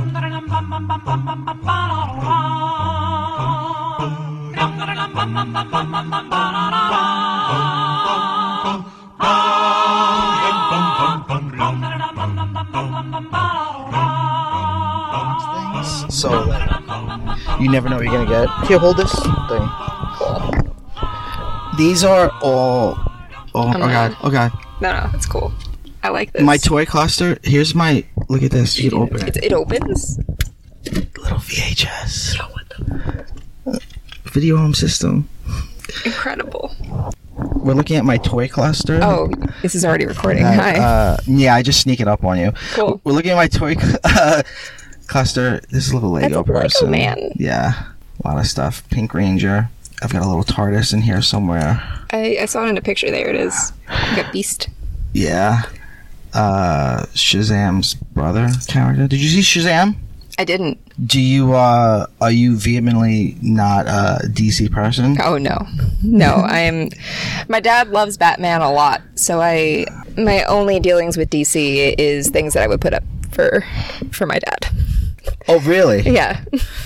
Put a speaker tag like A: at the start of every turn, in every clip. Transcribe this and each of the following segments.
A: So you never know what you're gonna get. Here, hold this thing. These are all. Oh god! Oh god!
B: No, it's cool. I like this.
A: My toy cluster. Here's my. Look at this. You can open it.
B: It opens.
A: Little VHS. Yo, what the? Video home system.
B: Incredible.
A: We're looking at my toy cluster.
B: Oh, this is already recording. Hi.
A: Yeah, I just sneak it up on you.
B: Cool.
A: We're looking at my toy cluster. This is a little Lego person.
B: Lego man.
A: Yeah, a lot of stuff. Pink Ranger. I've got a little TARDIS in here somewhere.
B: I saw it in a picture. There it is. You got Beast.
A: Yeah. Shazam's brother character. Did you see Shazam?
B: I didn't.
A: Do you, are you vehemently not a DC person?
B: Oh, no. No, my dad loves Batman a lot, so my only dealings with DC is things that I would put up for my dad.
A: Oh, really?
B: Yeah.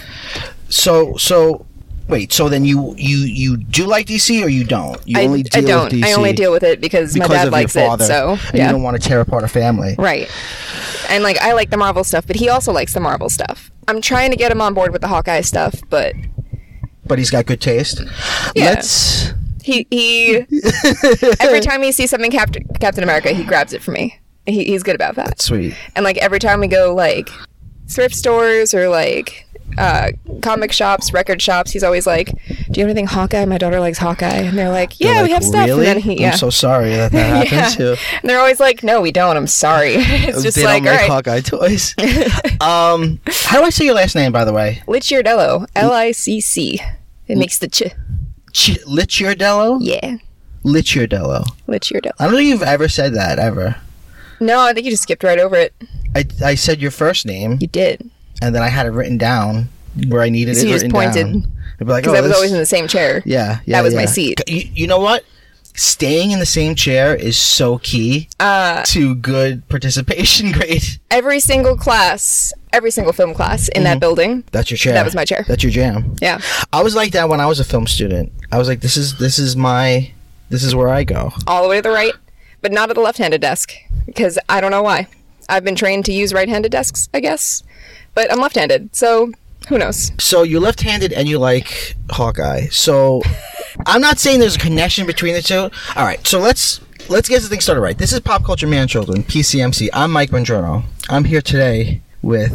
A: So, wait, so then you do like DC or you don't? You only deal with DC?
B: I only deal with it because my dad likes it, so,
A: and you don't want to tear apart a family.
B: Right. And, I like the Marvel stuff, but he also likes the Marvel stuff. I'm trying to get him on board with the Hawkeye stuff, but he's got good taste. Yeah. He every time he sees something Captain America, he grabs it for me. He's good about that.
A: That's sweet.
B: And, every time we go, thrift stores or, comic shops, record shops, he's always like, do you have anything Hawkeye? My daughter likes Hawkeye. And they're like, yeah, we have stuff.
A: Really?
B: And then
A: I'm so sorry that happens too.
B: And they're always like, no, we don't. I'm sorry. It's just
A: they don't make Hawkeye toys. How do I say your last name, by the way?
B: Licciardello. L-I-C-C. It makes the
A: Licciardello?
B: Yeah.
A: Licciardello. I don't think you've ever said that, ever.
B: No, I think you just skipped right over it.
A: I said your first name.
B: You did.
A: And then I had it written down where I needed it written down. So you just pointed.
B: Because I was always in the same chair.
A: Yeah.
B: That was my seat.
A: You know what? Staying in the same chair is so key to good participation grade. Every single
B: film class in that building.
A: That's your chair.
B: That was my chair.
A: That's your jam.
B: Yeah.
A: I was like that when I was a film student. I was like, this is where I go.
B: All the way to the right, but not at the left-handed desk, because I don't know why. I've been trained to use right-handed desks, I guess, but I'm left-handed, so who knows? So
A: you're left-handed and you like Hawkeye. So I'm not saying there's a connection between the two. All right, so let's get this thing started right. This is Pop Culture Man Children, PCMC. I'm Mike Bongiorno. I'm here today with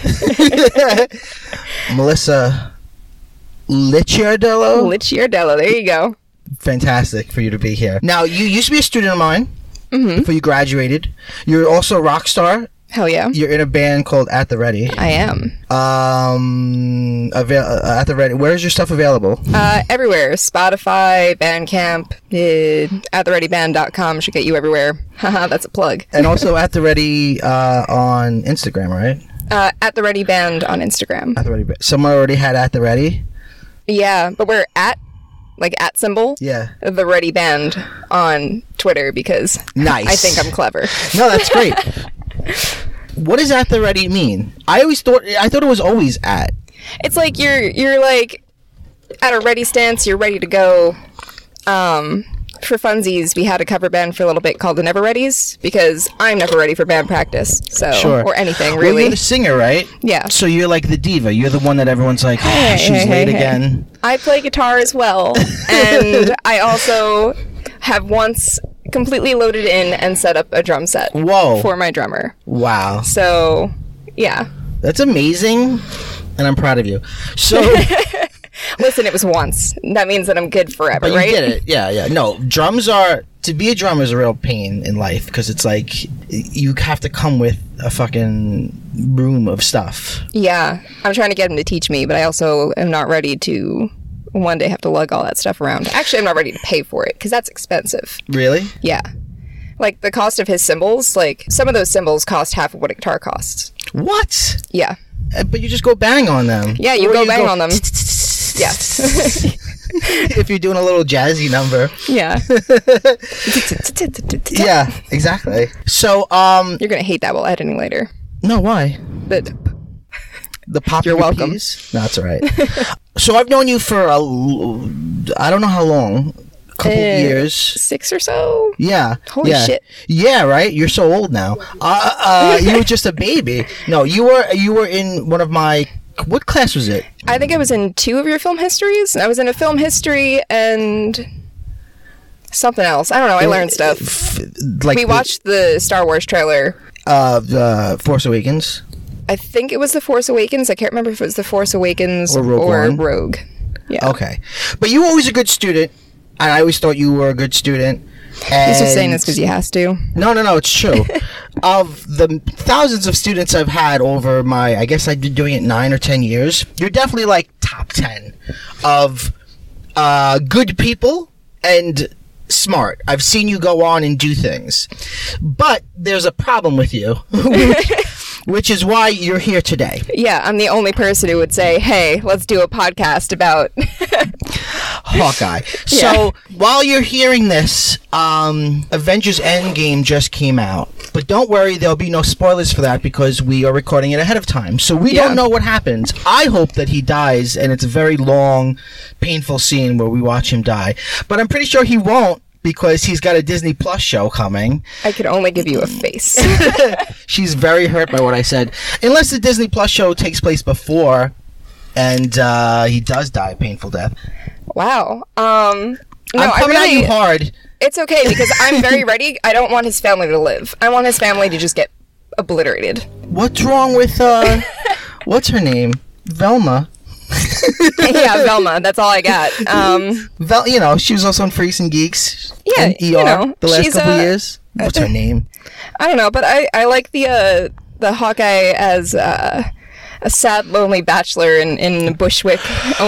A: Melissa Licciardello.
B: Licciardello, there you go.
A: Fantastic for you to be here. Now, you used to be a student of mine before you graduated. You're also a rock star.
B: Hell yeah.
A: You're in a band called At The Ready.
B: I am.
A: At The Ready. Where is your stuff available?
B: Everywhere. Spotify, Bandcamp, atthereadyband.com should get you everywhere. Haha, that's a plug.
A: And also At The Ready on Instagram, right?
B: At The Ready Band on Instagram.
A: At The Ready Band. Someone already had At The Ready?
B: Yeah, but we're at symbol.
A: Yeah.
B: The Ready Band on Twitter because
A: nice.
B: I think I'm clever.
A: No, that's great. What does At The Ready mean? I thought it was always at.
B: It's like you're like at a ready stance, you're ready to go. For funsies, we had a cover band for a little bit called the Never Readies because I'm never ready for band practice. So
A: sure.
B: Or anything really.
A: Well, you're the singer, right?
B: Yeah.
A: So you're like the diva. You're the one that everyone's like, she's late again.
B: I play guitar as well, and I also have once completely loaded in and set up a drum set.
A: Whoa.
B: For my drummer.
A: Wow.
B: So, yeah. That's
A: amazing, and I'm proud of you. So,
B: listen, it was once. That means that I'm good forever,
A: but
B: right?
A: You did it. Yeah. No, to be a drummer is a real pain in life because it's like you have to come with a fucking room of stuff. Yeah.
B: I'm trying to get him to teach me, but I also am not ready to one day have to lug all that stuff around. Actually, I'm not ready to pay for it because that's expensive.
A: Really?
B: Yeah. Like the cost of his cymbals, like some of those cymbals cost half of what a guitar costs.
A: What?
B: Yeah.
A: But you just go bang on them.
B: Yeah, you go bang on them. Yeah.
A: If you're doing a little jazzy number.
B: Yeah.
A: Yeah, exactly. So,
B: you're gonna hate that while editing later.
A: No, why?
B: But
A: The popular
B: You're welcome.
A: peas? No, that's all right. So I've known you for I don't know how long. A couple years.
B: 6 or so.
A: Yeah.
B: Holy shit.
A: Yeah, right? You're so old now. You were just a baby. No, you were in one of my... What class was it?
B: I think I was in 2 of your film histories. I was in a film history and something else. I don't know. I learned stuff. We watched the Star Wars trailer.
A: Force Awakens?
B: I think it was The Force Awakens. I can't remember if it was The Force Awakens or Rogue. Yeah.
A: Okay. But you were always a good student. And I always thought you were a good student.
B: He's just saying this because he has to.
A: No, it's true. Of the thousands of students I've had over my, I guess I've been doing it 9 or 10 years, you're definitely like top 10 of good people and smart. I've seen you go on and do things. But there's a problem with you, which is why you're here today.
B: Yeah, I'm the only person who would say, hey, let's do a podcast about...
A: Hawkeye. So, while you're hearing this, Avengers Endgame just came out. But don't worry, there'll be no spoilers for that because we are recording it ahead of time. So we don't know what happens. I hope that he dies, and it's a very long, painful scene where we watch him die. But I'm pretty sure he won't because he's got a Disney Plus show coming.
B: I could only give you a face.
A: She's very hurt by what I said. Unless the Disney Plus show takes place before, and he does die a painful death.
B: Wow. No,
A: I'm coming at you hard.
B: It's okay because I'm very ready. I don't want his family to live. I want his family to just get obliterated.
A: What's wrong with what's her name? Velma.
B: Yeah, Velma. That's all I got.
A: She was also on Freaks and Geeks.
B: Yeah,
A: and ER the last couple years. What's her name?
B: I don't know, but I like the Hawkeye as a sad, lonely bachelor in Bushwick,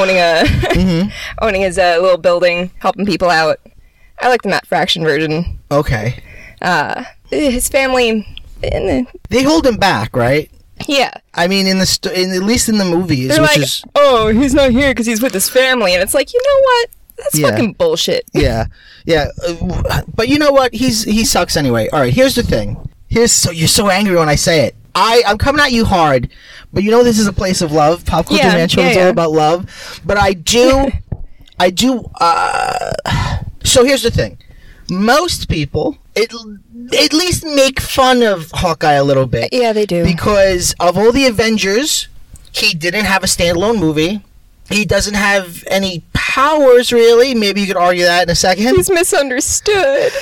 B: owning his little building, helping people out. I like the Matt Fraction version.
A: Okay.
B: His family...
A: They hold him back, right?
B: Yeah.
A: I mean, at least in the movies,
B: they're like, oh, he's not here because he's with his family. And it's like, you know what? That's fucking bullshit.
A: Yeah. But you know what? He sucks anyway. All right, here's the thing. You're so angry when I say it. I'm coming at you hard, but you know this is a place of love. Pop Culture Man Show is all about love. But I do... So here's the thing. Most people at least make fun of Hawkeye a little bit.
B: Yeah, they do.
A: Because of all the Avengers, he didn't have a standalone movie. He doesn't have any powers, really. Maybe you could argue that in a second.
B: He's misunderstood.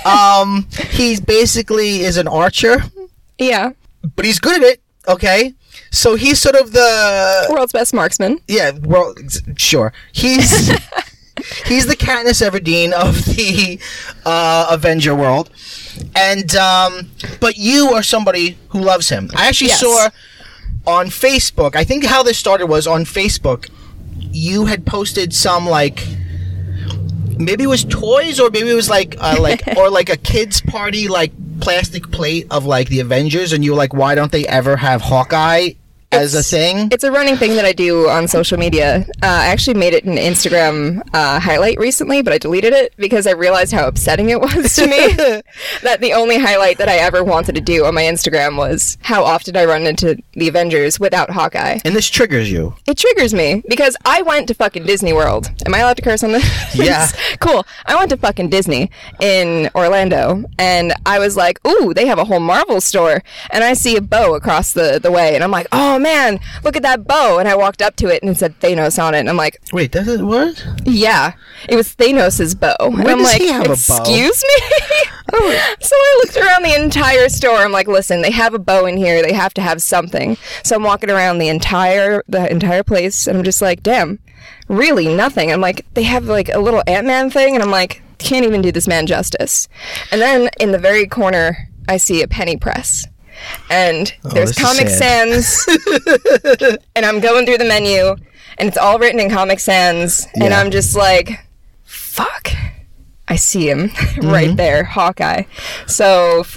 A: He basically is an archer.
B: Yeah.
A: But he's good at it, okay? So he's sort of the...
B: world's best marksman.
A: Yeah, sure. He's the Katniss Everdeen of the Avenger world. And, but you are somebody who loves him. I actually saw on Facebook, I think how this started was on Facebook, you had posted some, like, maybe it was toys or maybe it was like a kid's party, like, plastic plate of, like, the Avengers, and you were like, why don't they ever have Hawkeye as a thing?
B: It's a running thing that I do on social media. I actually made it an Instagram highlight recently, but I deleted it because I realized how upsetting it was to me that the only highlight that I ever wanted to do on my Instagram was how often I run into the Avengers without Hawkeye.
A: And this triggers you.
B: It triggers me because I went to fucking Disney World. Am I allowed to curse on this?
A: Yeah.
B: Cool. I went to fucking Disney in Orlando, and I was like, ooh, they have a whole Marvel store. And I see a bow across the way, and I'm like, oh, man, look at that bow. And I walked up to it and it said Thanos on it. And I'm like,
A: wait, that's it? What?
B: Yeah. It was Thanos' bow. And
A: Where
B: I'm
A: does
B: like,
A: he have a bow?
B: excuse me? So I looked around the entire store. I'm like, listen, they have a bow in here. They have to have something. So I'm walking around the entire place and I'm just like, damn, really nothing. I'm like, they have like a little Ant-Man thing. And I'm like, can't even do this man justice. And then in the very corner, I see a penny press. And there's Comic Sans, and I'm going through the menu, and it's all written in Comic Sans, and I'm just like, fuck, I see him right there, Hawkeye. So for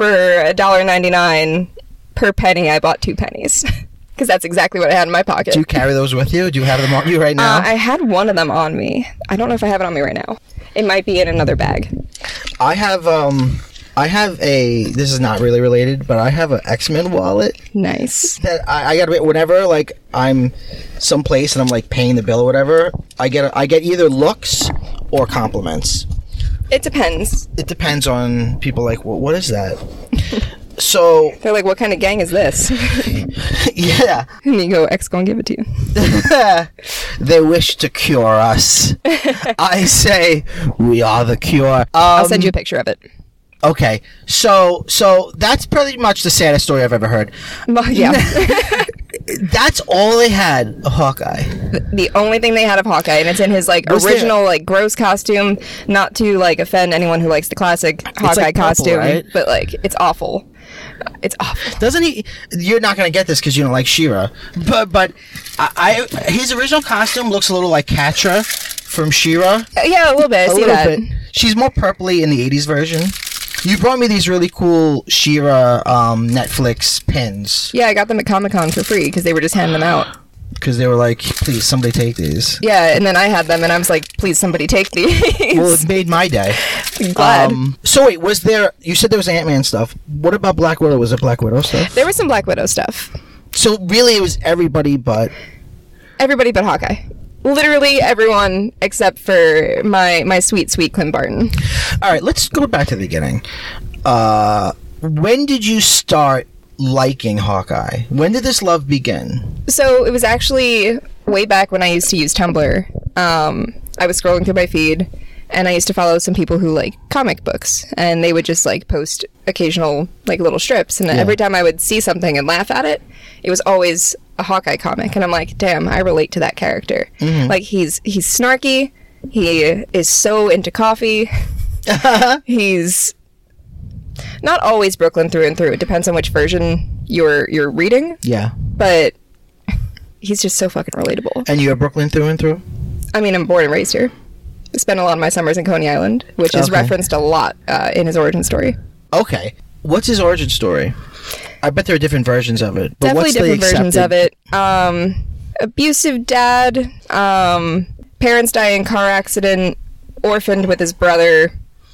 B: $1.99 per penny, I bought 2 pennies, because that's exactly what I had in my pocket.
A: Do you carry those with you? Do you have them on you right now?
B: I had one of them on me. I don't know if I have it on me right now. It might be in another bag.
A: I have I have this is not really related, but I have an X-Men wallet.
B: Nice.
A: That I got whenever like I'm someplace and I'm like paying the bill or whatever, I get either looks or compliments.
B: It depends.
A: It depends on people like, well, what is that? So
B: they're like, what kind of gang is this?
A: Yeah.
B: And you go, X gonna give it to you.
A: They wish to cure us. I say we are the cure.
B: I'll send you a picture of it.
A: Okay, so that's pretty much the saddest story I've ever heard.
B: Well, yeah.
A: That's all they had of Hawkeye.
B: The only thing they had of Hawkeye, and it's in his like original like gross costume. Not to like offend anyone who likes the classic Hawkeye
A: like purple,
B: costume,
A: right?
B: But like it's awful. It's awful.
A: Doesn't he? You're not gonna get this because you don't like She-Ra, but his original costume looks a little like Catra from She-Ra.
B: Yeah, a little bit. I see that.
A: Bit. She's more purpley in the '80s version. You brought me these really cool She-Ra Netflix pins.
B: Yeah, I got them at Comic-Con for free because they were just handing them out.
A: Because they were like, please, somebody take these.
B: Yeah, and then I had them, and I was like, please, somebody take these.
A: Well, it made my day.
B: I'm glad.
A: So wait, you said there was Ant-Man stuff. What about Black Widow? Was it Black Widow stuff?
B: There was some Black Widow stuff.
A: So really, it was everybody but
B: Hawkeye. Literally everyone except for my sweet Clint Barton.
A: All right, let's go back to the beginning. When did you start liking Hawkeye? When did this love begin?
B: So it was actually way back when I used to use Tumblr. I was scrolling through my feed, and I used to follow some people who like comic books, and they would just like post occasional like little strips, and every time I would see something and laugh at it, it was always a Hawkeye comic, and I'm like, damn, I relate to that character. Mm-hmm. Like he's snarky, he is so into coffee, he's not always Brooklyn through and through. It depends on which version you're reading.
A: Yeah,
B: but he's just so fucking relatable.
A: And you're Brooklyn through and through?
B: I mean, I'm born and raised here. I spent a lot of my summers in Coney Island, which is referenced a lot in his origin story. Okay.
A: What's his origin story? I bet there are different versions of it. But
B: definitely different versions of it. Abusive dad, parents die in car accident, orphaned with his brother.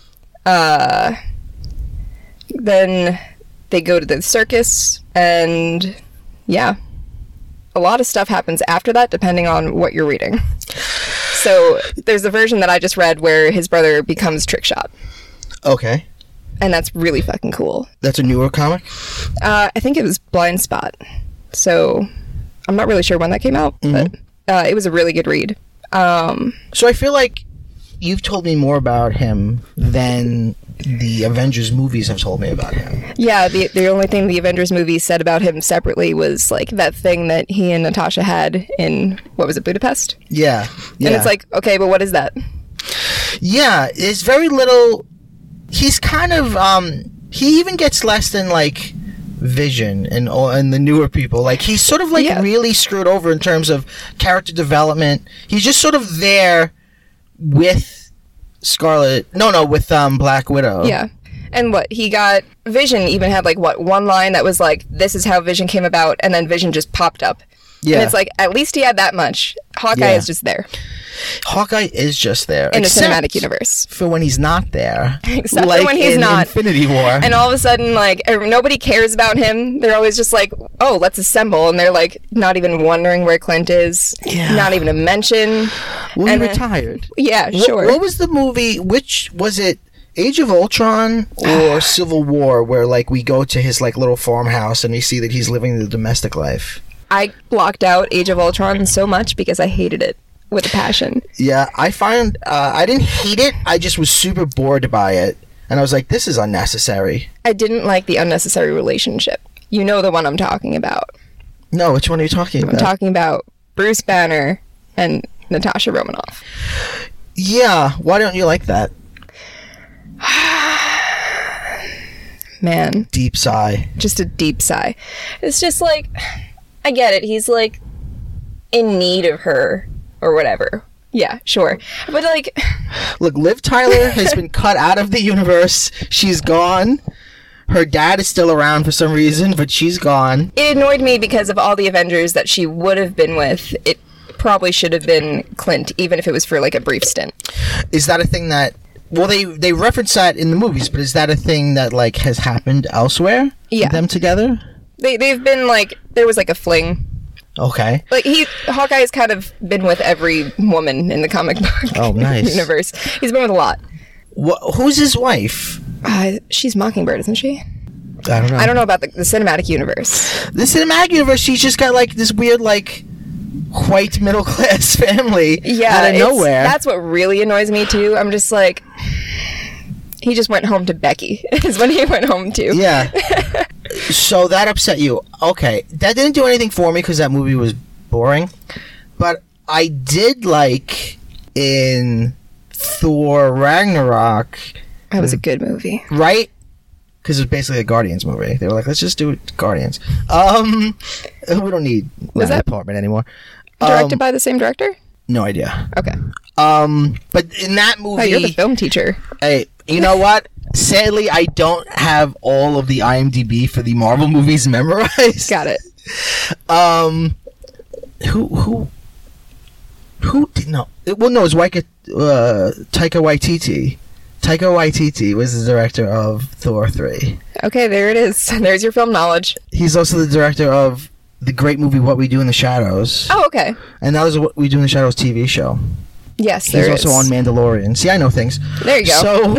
B: Then they go to the circus, and yeah. A lot of stuff happens after that, depending on what you're reading. So there's a version that I just read where his brother becomes Trickshot. Okay. And that's really fucking cool.
A: That's a newer comic?
B: I think it was Blind Spot. So I'm not really sure when that came out, but it was a really good read.
A: So I feel like you've told me more about him than the Avengers movies have told me about him.
B: Yeah, the only thing the Avengers movies said about him separately was like that thing that he and Natasha had in, what was it, Budapest?
A: Yeah.
B: And it's like, okay, but what is that?
A: Yeah, it's very little. He's kind of he even gets less than like Vision and the newer people. Like he's sort of like really screwed over in terms of character development. He's just sort of there with with Black Widow.
B: Yeah. And what he got, Vision even had like one line that was like, this is how Vision came about, and then Vision just popped up. Yeah. And it's like, at least he had that much. Hawkeye is just there.
A: Hawkeye is just there.
B: In the cinematic universe.
A: For when he's not there.
B: Except for when he's not.
A: Infinity War.
B: And all of a sudden, like, nobody cares about him. They're always just like, oh, let's assemble. And they're like, not even wondering where Clint is. Yeah. Not even a mention.
A: Well, he retired.
B: Yeah, sure.
A: What was the movie, which was it? Age of Ultron or Civil War, where like we go to his like little farmhouse and we see that he's living the domestic life.
B: I blocked out Age of Ultron so much because I hated it with a passion.
A: Yeah, I find I didn't hate it. I just was super bored by it, and I was like, "This is unnecessary."
B: I didn't like the unnecessary relationship. You know the one I'm talking about.
A: No, which one are you talking about?
B: I'm talking about Bruce Banner and Natasha Romanoff.
A: Yeah, why don't you like that?
B: Man.
A: Deep sigh.
B: Just a deep sigh. It's just like, I get it. He's like in need of her or whatever. Yeah, sure. But like...
A: Look, Liv Tyler has been cut out of the universe. She's gone. Her dad is still around for some reason, but she's gone.
B: It annoyed me because of all the Avengers that she would have been with. It probably should have been Clint, even if it was for like a brief stint.
A: Is that a thing that Well, they reference that in the movies, but is that a thing that like has happened elsewhere?
B: Yeah.
A: Them together?
B: They've been like, there was like a fling.
A: Okay.
B: Like Hawkeye's kind of been with every woman in the comic book universe. He's been with a lot.
A: Who's his wife?
B: She's Mockingbird, isn't she?
A: I don't know.
B: I don't know about the cinematic universe.
A: The cinematic universe, she's just got like this weird like white middle class family out of nowhere.
B: That's what really annoys me too. I'm just like, he just went home to Becky. Is when he went home to.
A: Yeah. So that upset you. Okay. That didn't do anything for me because that movie was boring. But I did like in Thor Ragnarok.
B: That was a good movie.
A: Right? Because it was basically a Guardians movie. They were like, let's just do Guardians. We don't need that department anymore.
B: Directed by the same director?
A: No idea.
B: Okay.
A: But in that movie...
B: Oh, you're the film teacher.
A: Hey, you know what? Sadly, I don't have all of the IMDb for the Marvel movies memorized.
B: Got it.
A: Who did not? Well, no, it's Taika Waititi. Taika Waititi was the director of Thor 3.
B: Okay, there it is. There's your film knowledge.
A: He's also the director of the great movie What We Do in the Shadows.
B: Oh, okay.
A: And that was What We Do in the Shadows TV show.
B: Yes,
A: He's also on Mandalorian. See, I know things.
B: There you go.
A: So,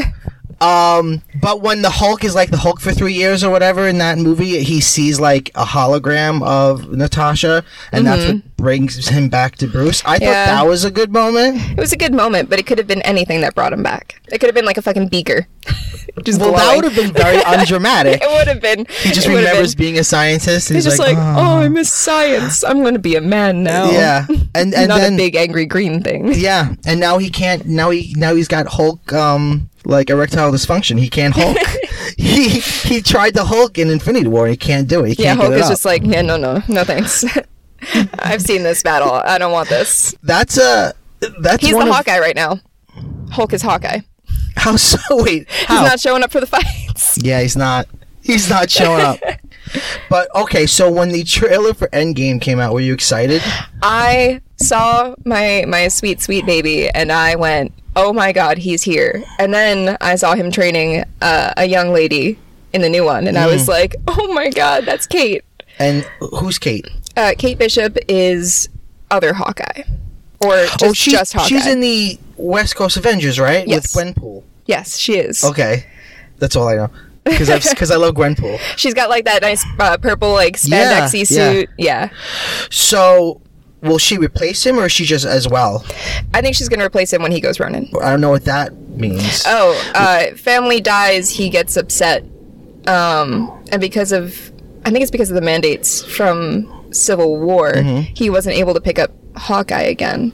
A: but when the Hulk is like the Hulk for 3 years or whatever in that movie, he sees like a hologram of Natasha, and that's what brings him back to Bruce. I thought that was a good moment.
B: It was a good moment, but it could have been anything that brought him back. It could have been like a fucking beaker.
A: Just glowing. That would have been very undramatic.
B: It would have been.
A: He just remembers being a scientist. And
B: he's just like, oh, I miss science. I'm going to be a man now.
A: Yeah, and
B: not
A: then
B: a big angry green thing.
A: Yeah, and now he can't. Now he's got Hulk. Like erectile dysfunction. He can't Hulk. he tried to Hulk in Infinity War and he can't do it. He can't
B: Hulk
A: get it
B: is
A: up.
B: just like, yeah, no thanks. I've seen this battle. I don't want this.
A: That's
B: he's the Hawkeye right now. Hulk is Hawkeye.
A: How so? Wait,
B: how? He's not showing up for the fights.
A: Yeah, he's not showing up. But okay, so when the trailer for Endgame came out, were you excited?
B: I saw my sweet baby and I went, oh my god, he's here. And then I saw him training a young lady in the new one, and I was like, oh my god, that's Kate.
A: And who's Kate?
B: Kate Bishop is other Hawkeye. Or just Hawkeye.
A: She's in the West Coast Avengers, right?
B: Yes.
A: With Gwenpool.
B: Yes, she is.
A: Okay. That's all I know. Because I love Gwenpool.
B: She's got like that nice purple like spandexy suit. Yeah.
A: So... will she replace him, or is she just as well?
B: I think she's going to replace him when he goes Ronin.
A: I don't know what that means.
B: Family dies, he gets upset. And I think it's because of the mandates from Civil War, he wasn't able to pick up Hawkeye again.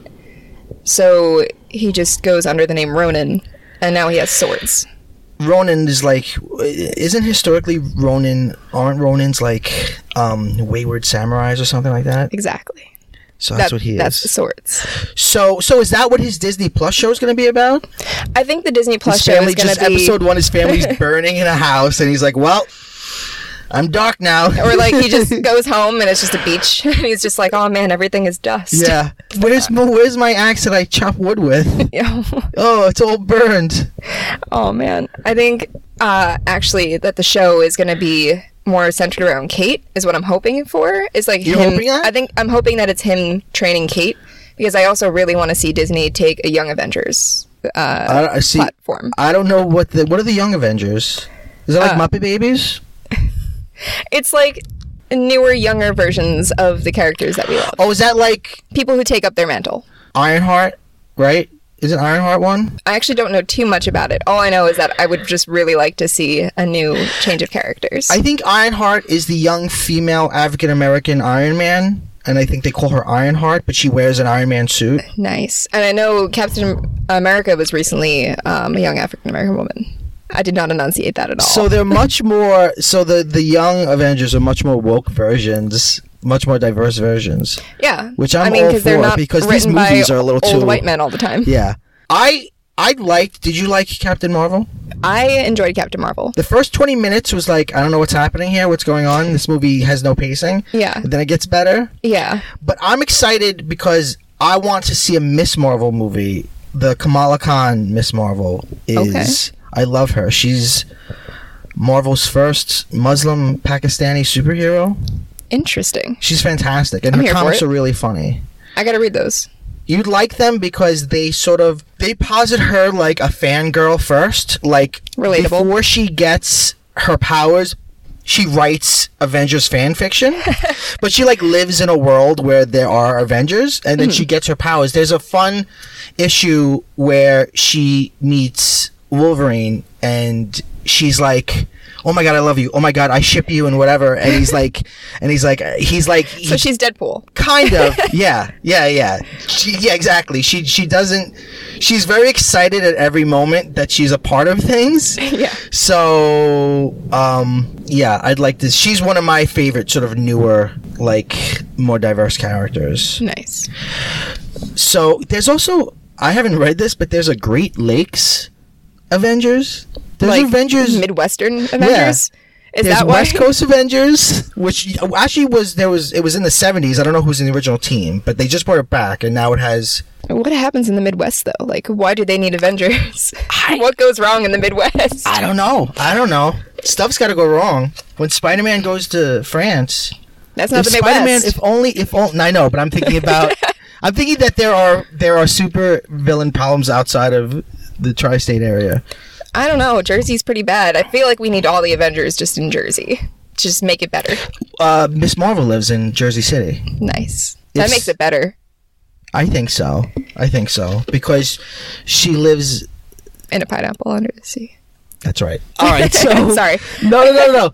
B: So he just goes under the name Ronin, and now he has swords.
A: Ronin is like, isn't historically aren't Ronins like wayward samurais or something like that?
B: Exactly.
A: So that's what he is.
B: That's the swords.
A: So is that what his Disney Plus show is going to be about?
B: I think the Disney Plus show is going to be...
A: Episode 1, his family's burning in a house, and he's like, well, I'm dark now.
B: Or like he just goes home and it's just a beach. And he's just like, oh man, everything is dust.
A: Yeah. Where's my axe that I chop wood with?
B: Yeah.
A: Oh, it's all burned.
B: Oh man. I think actually that the show is going to be more centered around Kate is what I'm hoping for. Is like
A: You're hoping that?
B: I'm hoping that it's him training Kate, because I also really want to see Disney take a Young Avengers platform.
A: I don't know what are the Young Avengers? Is it like Muppet Babies?
B: It's like newer, younger versions of the characters that we love.
A: Oh, is that like
B: people who take up their mantle?
A: Ironheart, right? Is it Ironheart one?
B: I actually don't know too much about it. All I know is that I would just really like to see a new change of characters.
A: I think Ironheart is the young female African-American Iron Man, and I think they call her Ironheart, but she wears an Iron Man suit.
B: Nice. And I know Captain America was recently a young African-American woman. I did not enunciate that at all.
A: So they're much more... So the young Avengers are much more woke versions... much more diverse versions.
B: Yeah.
A: Which I'm all for, because these movies are a little too...
B: old white men all the time.
A: Yeah. Did you like Captain Marvel?
B: I enjoyed Captain Marvel.
A: The first 20 minutes was like, I don't know what's happening here, what's going on. This movie has no pacing.
B: Yeah.
A: And then it gets better.
B: Yeah.
A: But I'm excited because I want to see a Miss Marvel movie the Kamala Khan Miss Marvel is... I love her. She's Marvel's first Muslim Pakistani superhero.
B: Interesting.
A: She's fantastic. And her comics are really funny.
B: I gotta read those.
A: You'd like them because they posit her like a fangirl first. Like,
B: relatable.
A: Before she gets her powers, she writes Avengers fan fiction. But she like lives in a world where there are Avengers, and then she gets her powers. There's a fun issue where she meets Wolverine, and she's like, oh my god, I love you. Oh my god, I ship you and whatever. And he's like, so
B: she's Deadpool.
A: Kind of. Yeah. Yeah, exactly. She's very excited at every moment that she's a part of things.
B: Yeah.
A: So, yeah, I'd like this. She's one of my favorite sort of newer, like, more diverse characters.
B: Nice.
A: So, there's also, I haven't read this, but there's a Great Lakes Avengers. There's
B: like
A: Avengers,
B: Midwestern Avengers.
A: Yeah.
B: Is
A: There's
B: that
A: West Coast Avengers, which actually it was in the 70s. I don't know who's in the original team, but they just brought it back, and now it has.
B: What happens in the Midwest though? Like, why do they need Avengers? What goes wrong in the Midwest?
A: I don't know. Stuff's got to go wrong when Spider-Man goes to France.
B: That's not the Midwest.
A: Spider-Man, if only. I know, but I'm thinking about. I'm thinking that there are super villain problems outside of the tri-state area.
B: I don't know. Jersey's pretty bad. I feel like we need all the Avengers just in Jersey. Just make it better.
A: Miss Marvel lives in Jersey City.
B: Nice. That makes it better.
A: I think so. Because she lives...
B: in a pineapple under the sea.
A: That's right. All right, so...
B: Sorry.
A: No.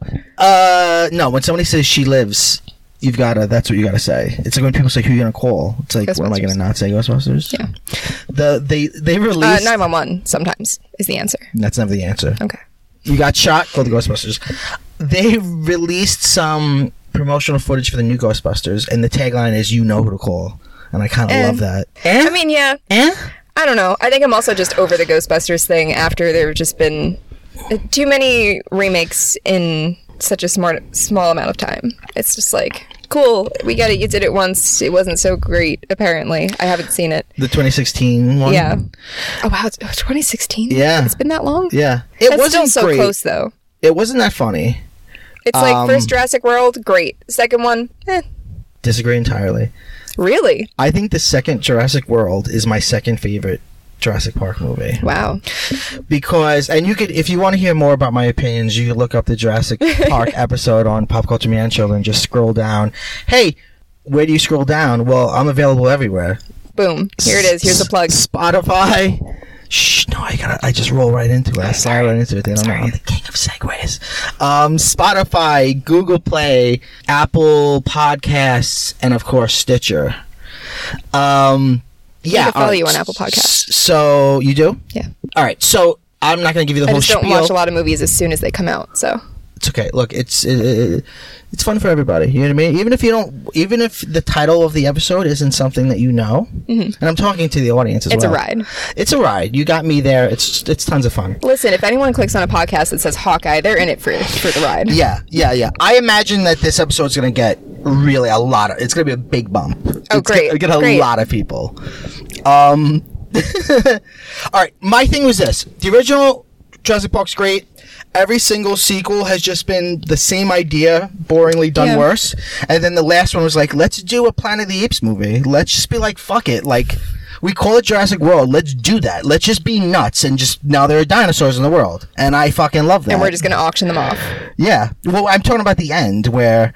A: No, when somebody says she lives... that's what you gotta say. It's like when people say, who are you gonna call? It's like, what am I gonna not say, Ghostbusters?
B: Yeah.
A: They released...
B: 911 sometimes is the answer.
A: That's never the answer.
B: Okay.
A: You got shot, call the Ghostbusters. They released some promotional footage for the new Ghostbusters, and the tagline is, you know who to call. And I kind of love that.
B: I mean, yeah. I don't know. I think I'm also just over the Ghostbusters thing after there have just been too many remakes in such a small amount of time. It's just like, cool, we get it, you did it once, it wasn't so great, apparently. I haven't seen it.
A: The 2016 one?
B: Yeah. Oh wow, 2016?
A: Yeah.
B: It's been that long?
A: Yeah.
B: It wasn't still so great. Close though.
A: It wasn't that funny.
B: It's like, first Jurassic World, great. Second one,
A: Disagree entirely.
B: Really?
A: I think the second Jurassic World is my second favorite Jurassic Park movie.
B: Wow.
A: Because, and you could, if you want to hear more about my opinions, you could look up the Jurassic Park episode on Pop Culture Man Children. Just scroll down. Hey, where do you scroll down? Well, I'm available everywhere.
B: Boom. Here it is. Here's a plug.
A: Spotify. Shh, no, I just roll right into it. I slide right into it. They don't know. I'm the king of segues. Spotify, Google Play, Apple Podcasts, and of course, Stitcher.
B: Yeah, I can follow you on Apple Podcasts.
A: So, you do?
B: Yeah.
A: All right, so I'm not going to give you the whole spiel.
B: I just don't watch a lot of movies as soon as they come out, so.
A: It's okay. Look, it's fun for everybody. You know what I mean? Even if the title of the episode isn't something that you know, and I'm talking to the audience as well.
B: It's a ride.
A: It's a ride. You got me there. It's tons of fun.
B: Listen, if anyone clicks on a podcast that says Hawkeye, they're in it for the ride.
A: Yeah. I imagine that this episode's going to get really a lot of... It's going to be a big bump.
B: Oh, great.
A: It's going to get a lot of people. All right, my thing was this. The original Jurassic Park's great. Every single sequel has just been the same idea, boringly done worse. And then the last one was like, let's do a Planet of the Apes movie. Let's just be like, fuck it. Like, we call it Jurassic World. Let's do that. Let's just be nuts and just, now there are dinosaurs in the world. And I fucking love that.
B: And we're just going to auction them off.
A: Yeah. Well, I'm talking about the end where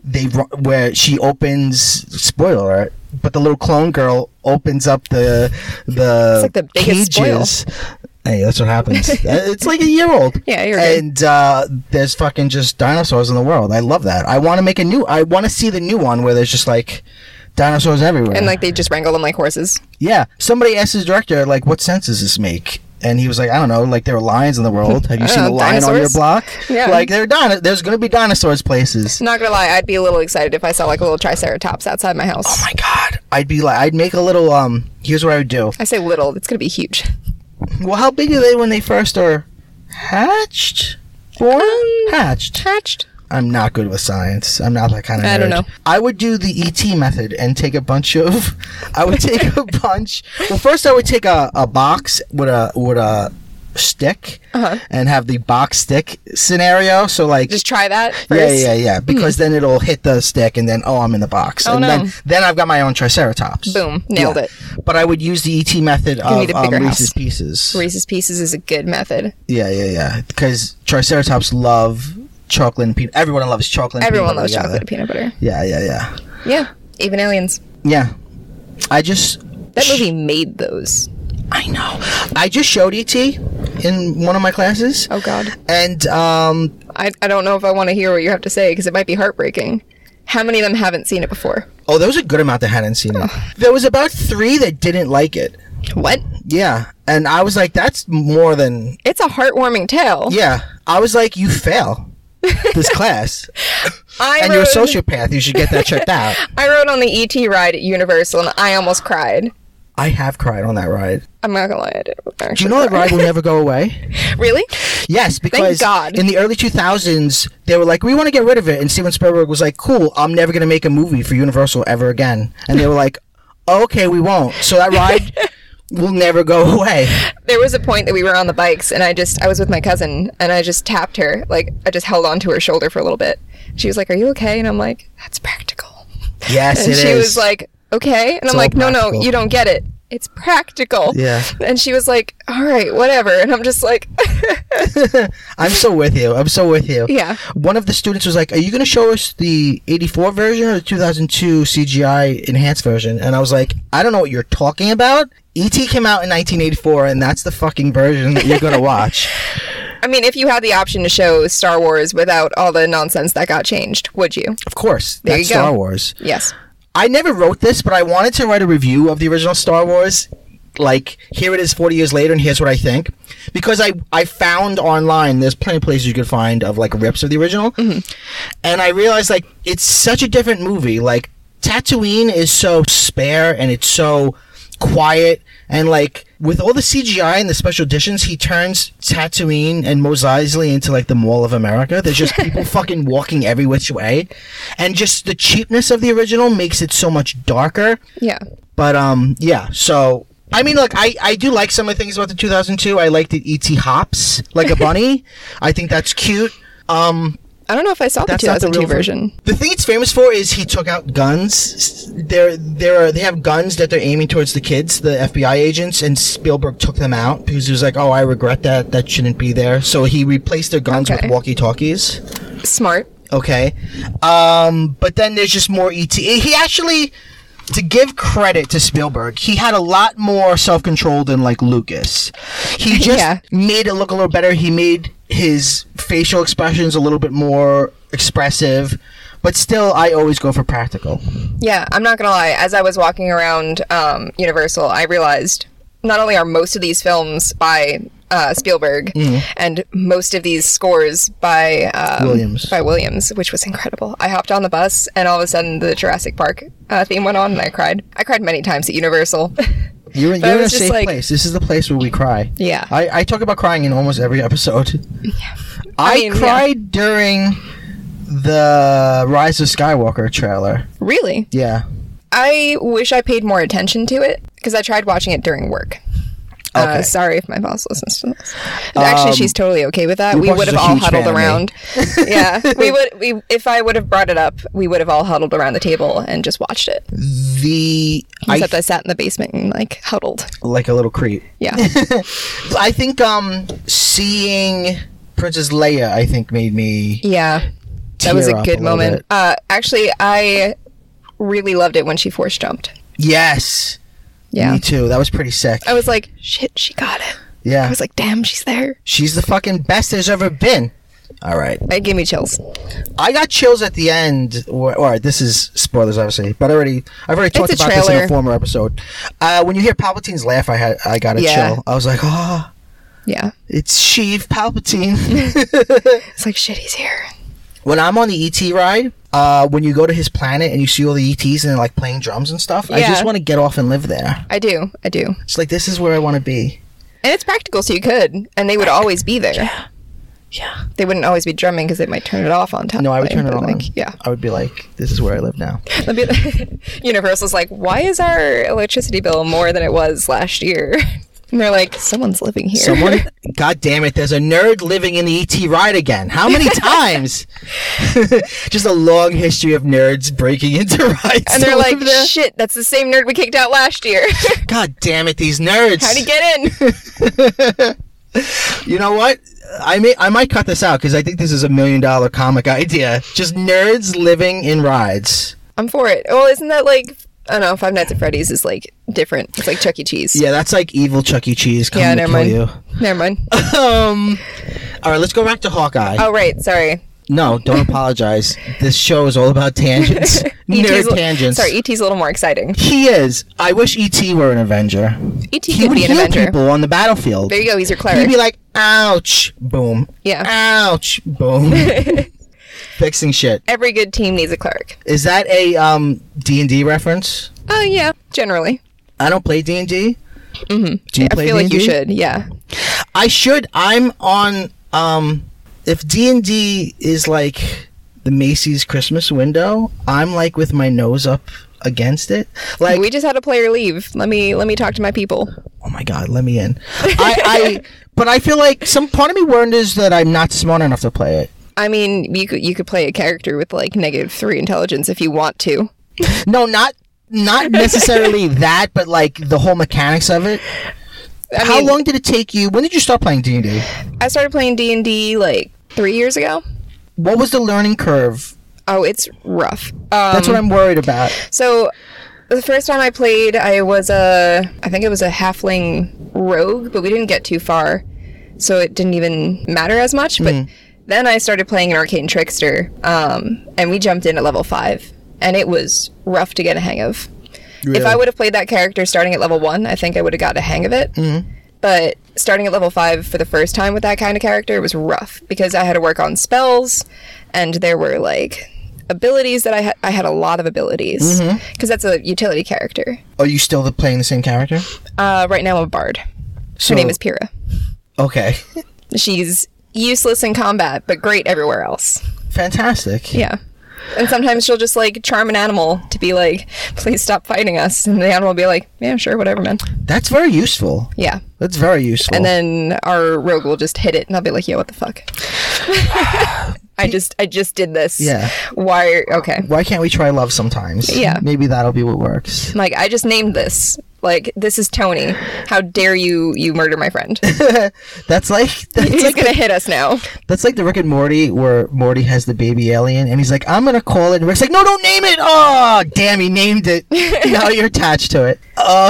A: she opens, spoiler alert, but the little clone girl opens up the
B: it's like the biggest
A: cages. Spoil. Hey, that's what happens. It's like a year old.
B: Yeah, you're good.
A: And there's fucking just dinosaurs in the world. I love that. I want to see the new one where there's just like dinosaurs everywhere.
B: And like they just wrangle them like horses.
A: Yeah. Somebody asked his director, like, what sense does this make? And he was like, I don't know, like there are lions in the world. Have you seen a lion on your block?
B: Yeah.
A: Like there's going to be dinosaurs places.
B: Not gonna lie, I'd be a little excited if I saw like a little triceratops outside my house.
A: Oh my god. I'd make a little here's what I would do.
B: I say little, it's gonna be huge.
A: Well, how big are they when they first are hatched? Born? Hatched. I'm not good with science. I'm not that kind of nerd.
B: I don't know.
A: I would do the ET method and take a bunch of... Well, first I would take a box with a stick and have the box stick scenario. So like...
B: Just try that first?
A: Yeah. Because then it'll hit the stick and then, I'm in the box.
B: Oh,
A: and then I've got my own Triceratops.
B: Boom. Nailed it.
A: But I would use the ET method of Reese's Pieces.
B: Reese's Pieces is a good method.
A: Yeah. Because Triceratops love chocolate and peanut. Everyone loves chocolate and
B: Everyone
A: peanut
B: loves
A: butter.
B: chocolate and peanut butter.
A: Yeah.
B: Yeah. Even aliens.
A: Yeah.
B: That movie made those.
A: I know. I just showed E.T. in one of my classes.
B: Oh, God.
A: And,
B: I don't know if I want to hear what you have to say, because it might be heartbreaking. How many of them haven't seen it before?
A: Oh, there was a good amount that hadn't seen it. There was about 3 that didn't like it.
B: What?
A: Yeah. And I was like, that's more than...
B: It's a heartwarming tale.
A: Yeah. I was like, you fail this class. You're a sociopath. You should get that checked out.
B: I rode on the E.T. ride at Universal, and I almost cried.
A: I have cried on that ride.
B: I'm not gonna lie, I did.
A: Do you know that ride will never go away?
B: Really?
A: Yes, because
B: Thank God.
A: In the early 2000s, they were like, we want to get rid of it. And Steven Spielberg was like, cool, I'm never going to make a movie for Universal ever again. And they were like, okay, we won't. So that ride will never go away.
B: There was a point that we were on the bikes, and I was with my cousin, and I just tapped her. Like, I just held onto her shoulder for a little bit. She was like, are you okay? And I'm like, that's practical.
A: Yes,
B: and
A: it is.
B: she was like, okay. And I'm like, no, you don't get it. It's practical.
A: Yeah.
B: And she was like, all right, whatever. And I'm just like...
A: I'm so with you.
B: Yeah.
A: One of the students was like, are you going to show us the 84 version or the 2002 CGI enhanced version? And I was like, I don't know what you're talking about. E.T. came out in 1984, and that's the fucking version that you're going to watch.
B: I mean, if you had the option to show Star Wars without all the nonsense that got changed, would you?
A: Of course.
B: There
A: That's
B: you go.
A: Star Wars.
B: Yes.
A: I never wrote this, but I wanted to write a review of the original Star Wars. Like, here it is 40 years later, and here's what I think. Because I found online, there's plenty of places you could find of, like, rips of the original. Mm-hmm. And I realized, like, it's such a different movie. Like, Tatooine is so spare, and it's so quiet. And, like, with all the CGI and the special editions, he turns Tatooine and Mos Eisley into, like, the Mall of America. There's just people fucking walking every which way. And just the cheapness of the original makes it so much darker.
B: Yeah.
A: But, yeah, so... I mean, look, I do like some of the things about the 2002. I like that E.T. hops like a bunny. I think that's cute.
B: I don't know if I saw the 2002 version.
A: The thing it's famous for is he took out guns. They have guns that they're aiming towards the kids, the FBI agents, and Spielberg took them out because he was like, oh, I regret that. That shouldn't be there. So he replaced their guns with walkie-talkies.
B: Smart.
A: Okay. But then there's just more E.T. He actually... To give credit to Spielberg, he had a lot more self-control than, like, Lucas. He just made it look a little better. He made his facial expressions a little bit more expressive. But still, I always go for practical.
B: Yeah, I'm not gonna lie. As I was walking around Universal, I realized not only are most of these films by Spielberg, and most of these scores by Williams, which was incredible. I hopped on the bus, and all of a sudden, the Jurassic Park theme went on, and I cried. I cried many times at Universal.
A: You're in a safe place. This is the place where we cry.
B: Yeah.
A: I talk about crying in almost every episode. Yeah. I cried during the Rise of Skywalker trailer.
B: Really?
A: Yeah.
B: I wish I paid more attention to it, because I tried watching it during work. Okay. Sorry if my boss listens to this. Actually, she's totally okay with that. We would have all huddled around. Yeah, if I would have brought it up, we would have all huddled around the table and just watched it. Except I sat in the basement and, like, huddled
A: like a little creep.
B: Yeah.
A: I think seeing Princess Leia, I think, made me.
B: Yeah, that was a good moment. Actually, I really loved it when she force jumped.
A: Yes.
B: Yeah.
A: Me too. That was pretty sick.
B: I was like, shit, she got it.
A: Yeah.
B: I was like, damn, she's there.
A: She's the fucking best there's ever been. All right.
B: It gave me chills.
A: I got chills at the end. All right, this is spoilers, obviously, but I've already talked about this in a former episode. When you hear Palpatine's laugh, I got a chill. I was like, oh.
B: Yeah.
A: It's Sheev Palpatine.
B: It's like, shit, he's here.
A: When I'm on the E.T. ride, when you go to his planet and you see all the E.T.s and they're, like, playing drums and stuff, I just want to get off and live there.
B: I do.
A: It's like, this is where I want to be.
B: And it's practical, so you could. And they would always be there.
A: Yeah.
B: They wouldn't always be drumming because they might turn it off on top.
A: No, I would turn it on.
B: Like, yeah.
A: I would be like, this is where I live now.
B: Universal's like, why is our electricity bill more than it was last year? And they're like, someone's living here.
A: God damn it, there's a nerd living in the ET ride again. How many times? Just a long history of nerds breaking into rides.
B: And they're like, shit, that's the same nerd we kicked out last year.
A: God damn it, these nerds.
B: How'd he get in?
A: You know what? I might cut this out because I think this is $1 million comic idea. Just nerds living in rides.
B: I'm for it. Well, isn't that like... I don't know, Five Nights at Freddy's is like different. It's like Chuck E. Cheese.
A: Yeah, that's like evil Chuck E. Cheese coming to kill you.
B: Never mind.
A: All right, let's go back to Hawkeye.
B: Oh, right. Sorry.
A: No, don't apologize. This show is all about tangents. Nerd tangents.
B: Sorry, E.T.'s a little more exciting.
A: He is. I wish E.T. were an Avenger.
B: E.T. could be an Avenger. He would heal
A: people on the battlefield.
B: There you go. He's your cleric.
A: He'd be like, ouch, boom.
B: Yeah.
A: Ouch, boom. Fixing shit.
B: Every good team needs a cleric.
A: Is that a D&D reference?
B: Yeah, generally.
A: I don't play D&D.
B: Mm-hmm.
A: Do you play D&D?
B: I feel like you should, yeah.
A: I should. I'm on... if D&D is like the Macy's Christmas window, I'm like with my nose up against it. Like,
B: we just had a player leave. Let me talk to my people.
A: Oh my god, let me in. But I feel like some part of me wonders that I'm not smart enough to play it.
B: I mean, you could play a character with like -3 intelligence if you want to.
A: No, not necessarily that, but like the whole mechanics of it. How long did it take you? When did you start playing D&D?
B: I started playing D&D like 3 years ago.
A: What was the learning curve?
B: Oh, it's rough.
A: That's what I'm worried about.
B: So the first time I played, I think it was a halfling rogue, but we didn't get too far, so it didn't even matter as much. But then I started playing an arcane trickster, and we jumped in at level 5, and it was rough to get a hang of. Really? If I would have played that character starting at level 1, I think I would have got a hang of it. Mm-hmm. But starting at level 5 for the first time with that kind of character was rough, because I had to work on spells, and there were like abilities that I had a lot of abilities, because that's a utility character.
A: Are you still playing the same character?
B: Right now I'm a bard. Her name is Pyrrha.
A: Okay.
B: She's useless in combat, but great everywhere else.
A: Fantastic.
B: Yeah. And sometimes she'll just like charm an animal to be like, please stop fighting us. And the animal will be like, yeah, sure, whatever, man.
A: That's very useful.
B: Yeah.
A: That's very useful.
B: And then our rogue will just hit it and I'll be like, yeah, what the fuck? I just did this.
A: Yeah.
B: Why? Okay.
A: Why can't we try love sometimes?
B: Yeah.
A: Maybe that'll be what works.
B: Like, I just named this. Like, this is Tony. How dare you murder my friend?
A: That's
B: He's
A: like
B: gonna hit us now.
A: That's like the Rick and Morty where Morty has the baby alien and he's like, I'm gonna call it, and Rick's like, no, don't name it. Oh damn, he named it. Now you're attached to it.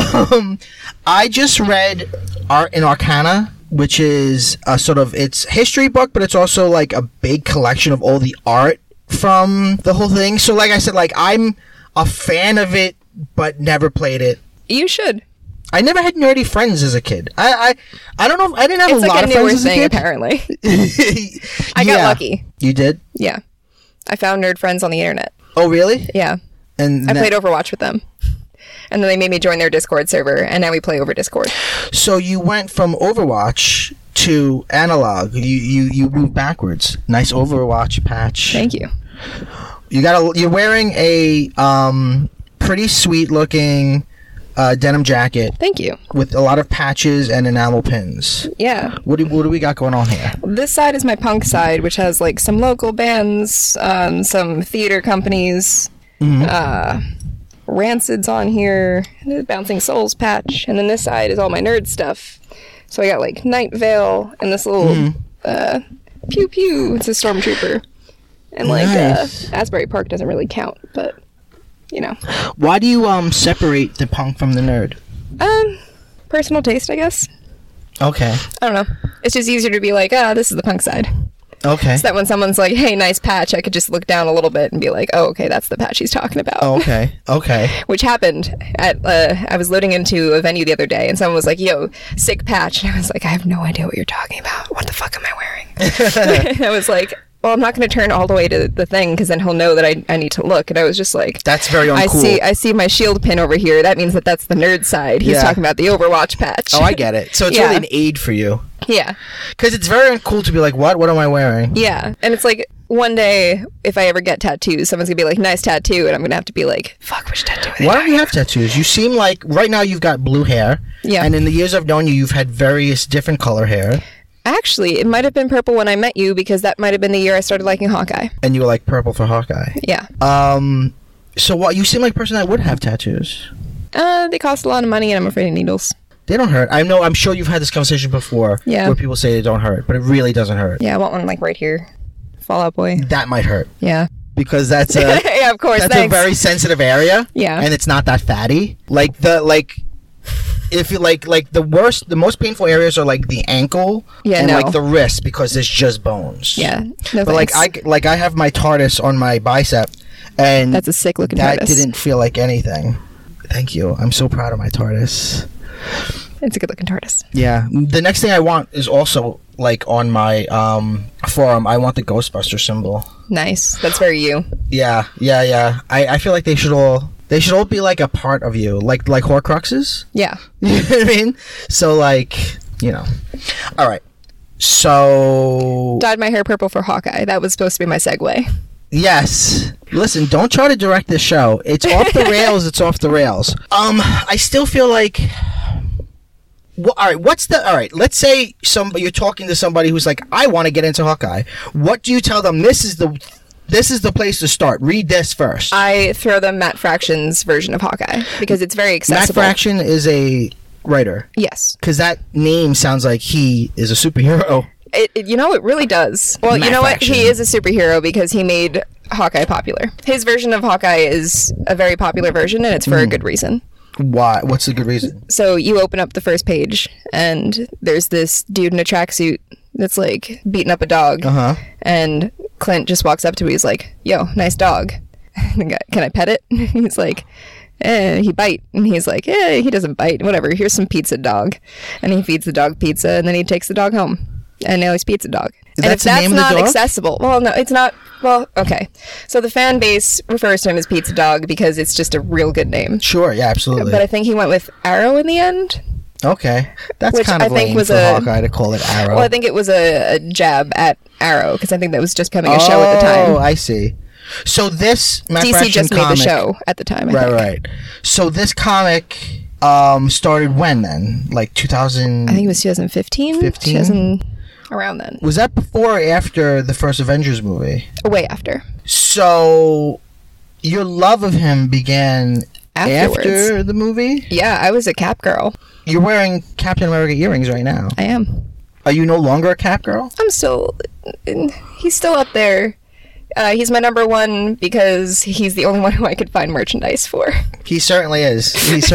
A: I just read Art in Arcana, which is a sort of, it's history book, but it's also like a big collection of all the art from the whole thing. So like I said, like I'm a fan of it but never played it.
B: You should.
A: I never had nerdy friends as a kid. I don't know. I didn't have
B: a lot of friends as a kid. Apparently. I got lucky.
A: You did?
B: Yeah. I found nerd friends on the internet.
A: Oh, really?
B: Yeah. And I played Overwatch with them. And then they made me join their Discord server, and now we play over Discord. So
A: you went from Overwatch to analog. You moved backwards. Nice Overwatch patch.
B: Thank you.
A: You're wearing a pretty sweet looking denim jacket.
B: Thank you.
A: With a lot of patches and enamel pins.
B: Yeah.
A: What do we got going on here?
B: This side is my punk side, which has like some local bands, some theater companies, Rancid's on here, the Bouncing Souls patch, and then this side is all my nerd stuff. So I got like Night Vale and this little pew pew. It's a stormtrooper, and like Asbury Park doesn't really count, but you know.
A: Why do you separate the punk from the nerd?
B: Personal taste, I guess.
A: Okay.
B: I don't know. It's just easier to be like, this is the punk side.
A: Okay.
B: So that when someone's like, hey, nice patch, I could just look down a little bit and be like, oh, okay, that's the patch he's talking about.
A: Oh, okay. Okay.
B: Which happened at, I was loading into a venue the other day and someone was like, yo, sick patch. And I was like, I have no idea what you're talking about. What the fuck am I wearing? I was like, well, I'm not going to turn all the way to the thing because then he'll know that I need to look. And I was just like,
A: that's very uncool.
B: I see my shield pin over here. That means that's the nerd side. He's talking about the Overwatch patch.
A: Oh, I get it. So it's really an aid for you.
B: Yeah.
A: Because it's very uncool to be like, what am I wearing?
B: Yeah. And it's like, one day, if I ever get tattoos, someone's gonna be like, nice tattoo, and I'm gonna have to be like, fuck, which tattoo?
A: Why don't you have tattoos? You seem like, right now you've got blue hair.
B: Yeah.
A: And in the years I've known you, you've had various different color hair.
B: Actually, it might have been purple when I met you, because that might have been the year I started liking Hawkeye.
A: And you were like purple for Hawkeye.
B: Yeah.
A: So what? You seem like a person that would have tattoos.
B: They cost a lot of money, and I'm afraid of needles.
A: They don't hurt. I'm sure you've had this conversation before.
B: Yeah.
A: Where people say they don't hurt, but it really doesn't hurt.
B: Yeah, I want one like right here. Fallout Boy.
A: That might hurt.
B: Yeah.
A: Because that's
B: yeah, of course.
A: That's a very sensitive area.
B: Yeah.
A: And it's not that fatty. If you the most painful areas are like the ankle and like the wrist, because it's just bones.
B: Yeah. No,
A: but
B: thanks.
A: I have my TARDIS on my bicep, and
B: that's a sick looking
A: TARDIS.
B: TARDIS.
A: That didn't feel like anything. Thank you. I'm so proud of my TARDIS.
B: It's a good looking TARDIS.
A: Yeah. The next thing I want is also like on my forum. I want the Ghostbuster symbol.
B: Nice. That's very you.
A: Yeah. I feel like they should all be like a part of you, like Horcruxes.
B: Yeah.
A: You know what I mean? So like, you know. All right. So
B: dyed my hair purple for Hawkeye. That was supposed to be my segue.
A: Yes. Listen, don't try to direct this show. It's off the rails. It's off the rails. I still feel like. Well, all right. Let's say you're talking to somebody who's like, I want to get into Hawkeye. What do you tell them? This is the place to start. Read this first.
B: I throw them Matt Fraction's version of Hawkeye because it's very accessible.
A: Matt Fraction is a writer.
B: Yes.
A: Because that name sounds like he is a superhero.
B: It really does. Well,
A: Matt
B: you know
A: Fraction.
B: what? He is a superhero because he made Hawkeye popular. His version of Hawkeye is a very popular version, and it's for a good reason.
A: Why? What's the good reason?
B: So you open up the first page, and there's this dude in a tracksuit that's like beating up a dog.
A: Uh-huh.
B: And Clint just walks up to him. He's like, "Yo, nice dog. Can I pet it?" He's like, he bite. And he's like, he doesn't bite. Whatever. Here's some pizza, dog. And he feeds the dog pizza, and then he takes the dog home. And now he's Pizza Dog. And if that's not accessible, well, no, it's not. Well, okay. So the fan base refers to him as Pizza Dog because it's just a real good name.
A: Sure, yeah, absolutely.
B: But I think he went with Arrow in the end.
A: Okay, that's
B: which
A: kind of lame for Hawkeye to call it Arrow.
B: Well, I think it was a jab at Arrow because I think that was just becoming a show at the time.
A: Oh, I see. So this Matt
B: DC
A: Fraction
B: just
A: comic,
B: made the show at the time.
A: Right. So this comic started when then? Like 2000?
B: I think it was 2015.
A: 15?
B: Around then.
A: Was that before or after the first Avengers movie?
B: Way after.
A: So your love of him began
B: afterwards.
A: After the movie?
B: Yeah, I was a Cap girl.
A: You're wearing Captain America earrings right now.
B: I am.
A: Are you no longer a Cap girl?
B: I'm still... He's still up there. He's my number one because he's the only one who I could find merchandise for.
A: He certainly is.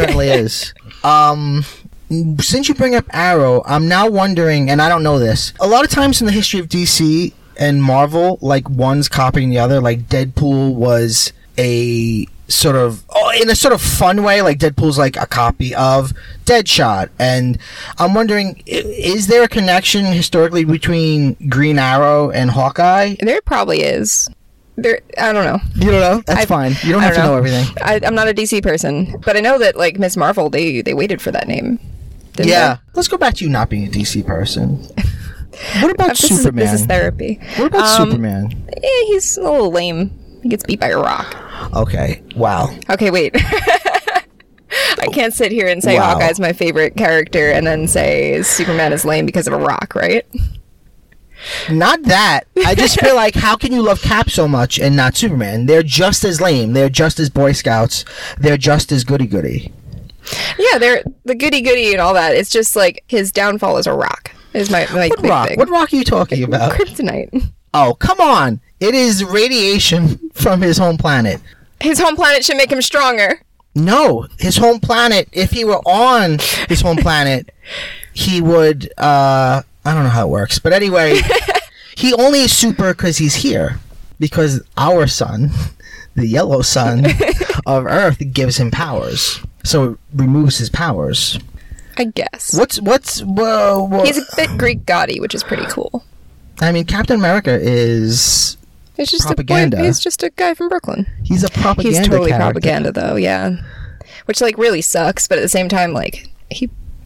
A: Since you bring up Arrow, I'm now wondering, and I don't know this, a lot of times in the history of DC and Marvel, like one's copying the other, like Deadpool was a sort of, in a sort of fun way, like Deadpool's like a copy of Deadshot, and I'm wondering, is there a connection historically between Green Arrow and Hawkeye?
B: There probably is. I don't know.
A: You don't know? That's fine. You don't have to know everything.
B: I'm not a DC person, but I know that like Ms. Marvel, they waited for that name.
A: Yeah. Let's go back to you not being a DC person. What about Superman?
B: This is therapy.
A: What about Superman?
B: Yeah, he's a little lame. He gets beat by a rock.
A: Okay. Wow.
B: Okay, wait. I can't sit here and say Hawkeye's my favorite character and then say Superman is lame because of a rock, right?
A: Not that. I just feel like, how can you love Cap so much and not Superman? They're just as lame. They're just as Boy Scouts. They're just as goody-goody.
B: Yeah, they're the goody-goody and all that. It's just like his downfall is a rock. Is my
A: what
B: big
A: rock?
B: thing.
A: What rock are you talking about?
B: Kryptonite.
A: Oh, come on. It is radiation from his home planet.
B: His home planet should make him stronger.
A: No, his home planet, if he were on his home planet, he would, I don't know how it works. But anyway, he only is super because he's here. Because our sun, the yellow sun of Earth, gives him powers. So it removes his powers.
B: I guess.
A: He's
B: a bit Greek gaudy, which is pretty cool.
A: I mean, Captain America is...
B: It's just
A: propaganda.
B: He's just a guy from Brooklyn.
A: He's a propaganda
B: He's totally
A: character.
B: propaganda, though, yeah. Which, like, really sucks, but at the same time, like, he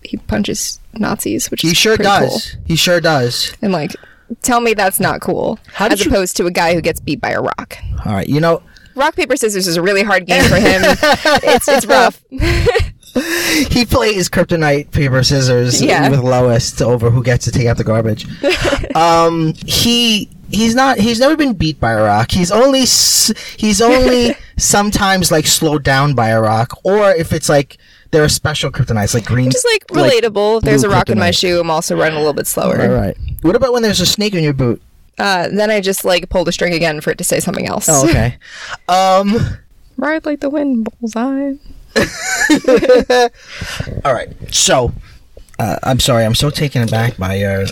B: he punches Nazis, which
A: he
B: is
A: sure
B: pretty
A: does.
B: cool.
A: He sure does.
B: And like, tell me that's not cool. As opposed to a guy who gets beat by a rock.
A: All right, you know,
B: rock paper scissors is a really hard game for him. It's rough.
A: He plays kryptonite paper scissors with Lois over who gets to take out the garbage. He's never been beat by a rock. He's only sometimes like slowed down by a rock, or if it's like there are special kryptonites like green.
B: Just like relatable. Like there's a rock in my shoe. I'm also running a little bit slower.
A: All right. What about when there's a snake in your boot?
B: Then I just like pull the string again for it to say something else.
A: Oh, okay.
B: Ride like the wind, bullseye.
A: All right. So, I'm sorry. I'm so taken aback by your.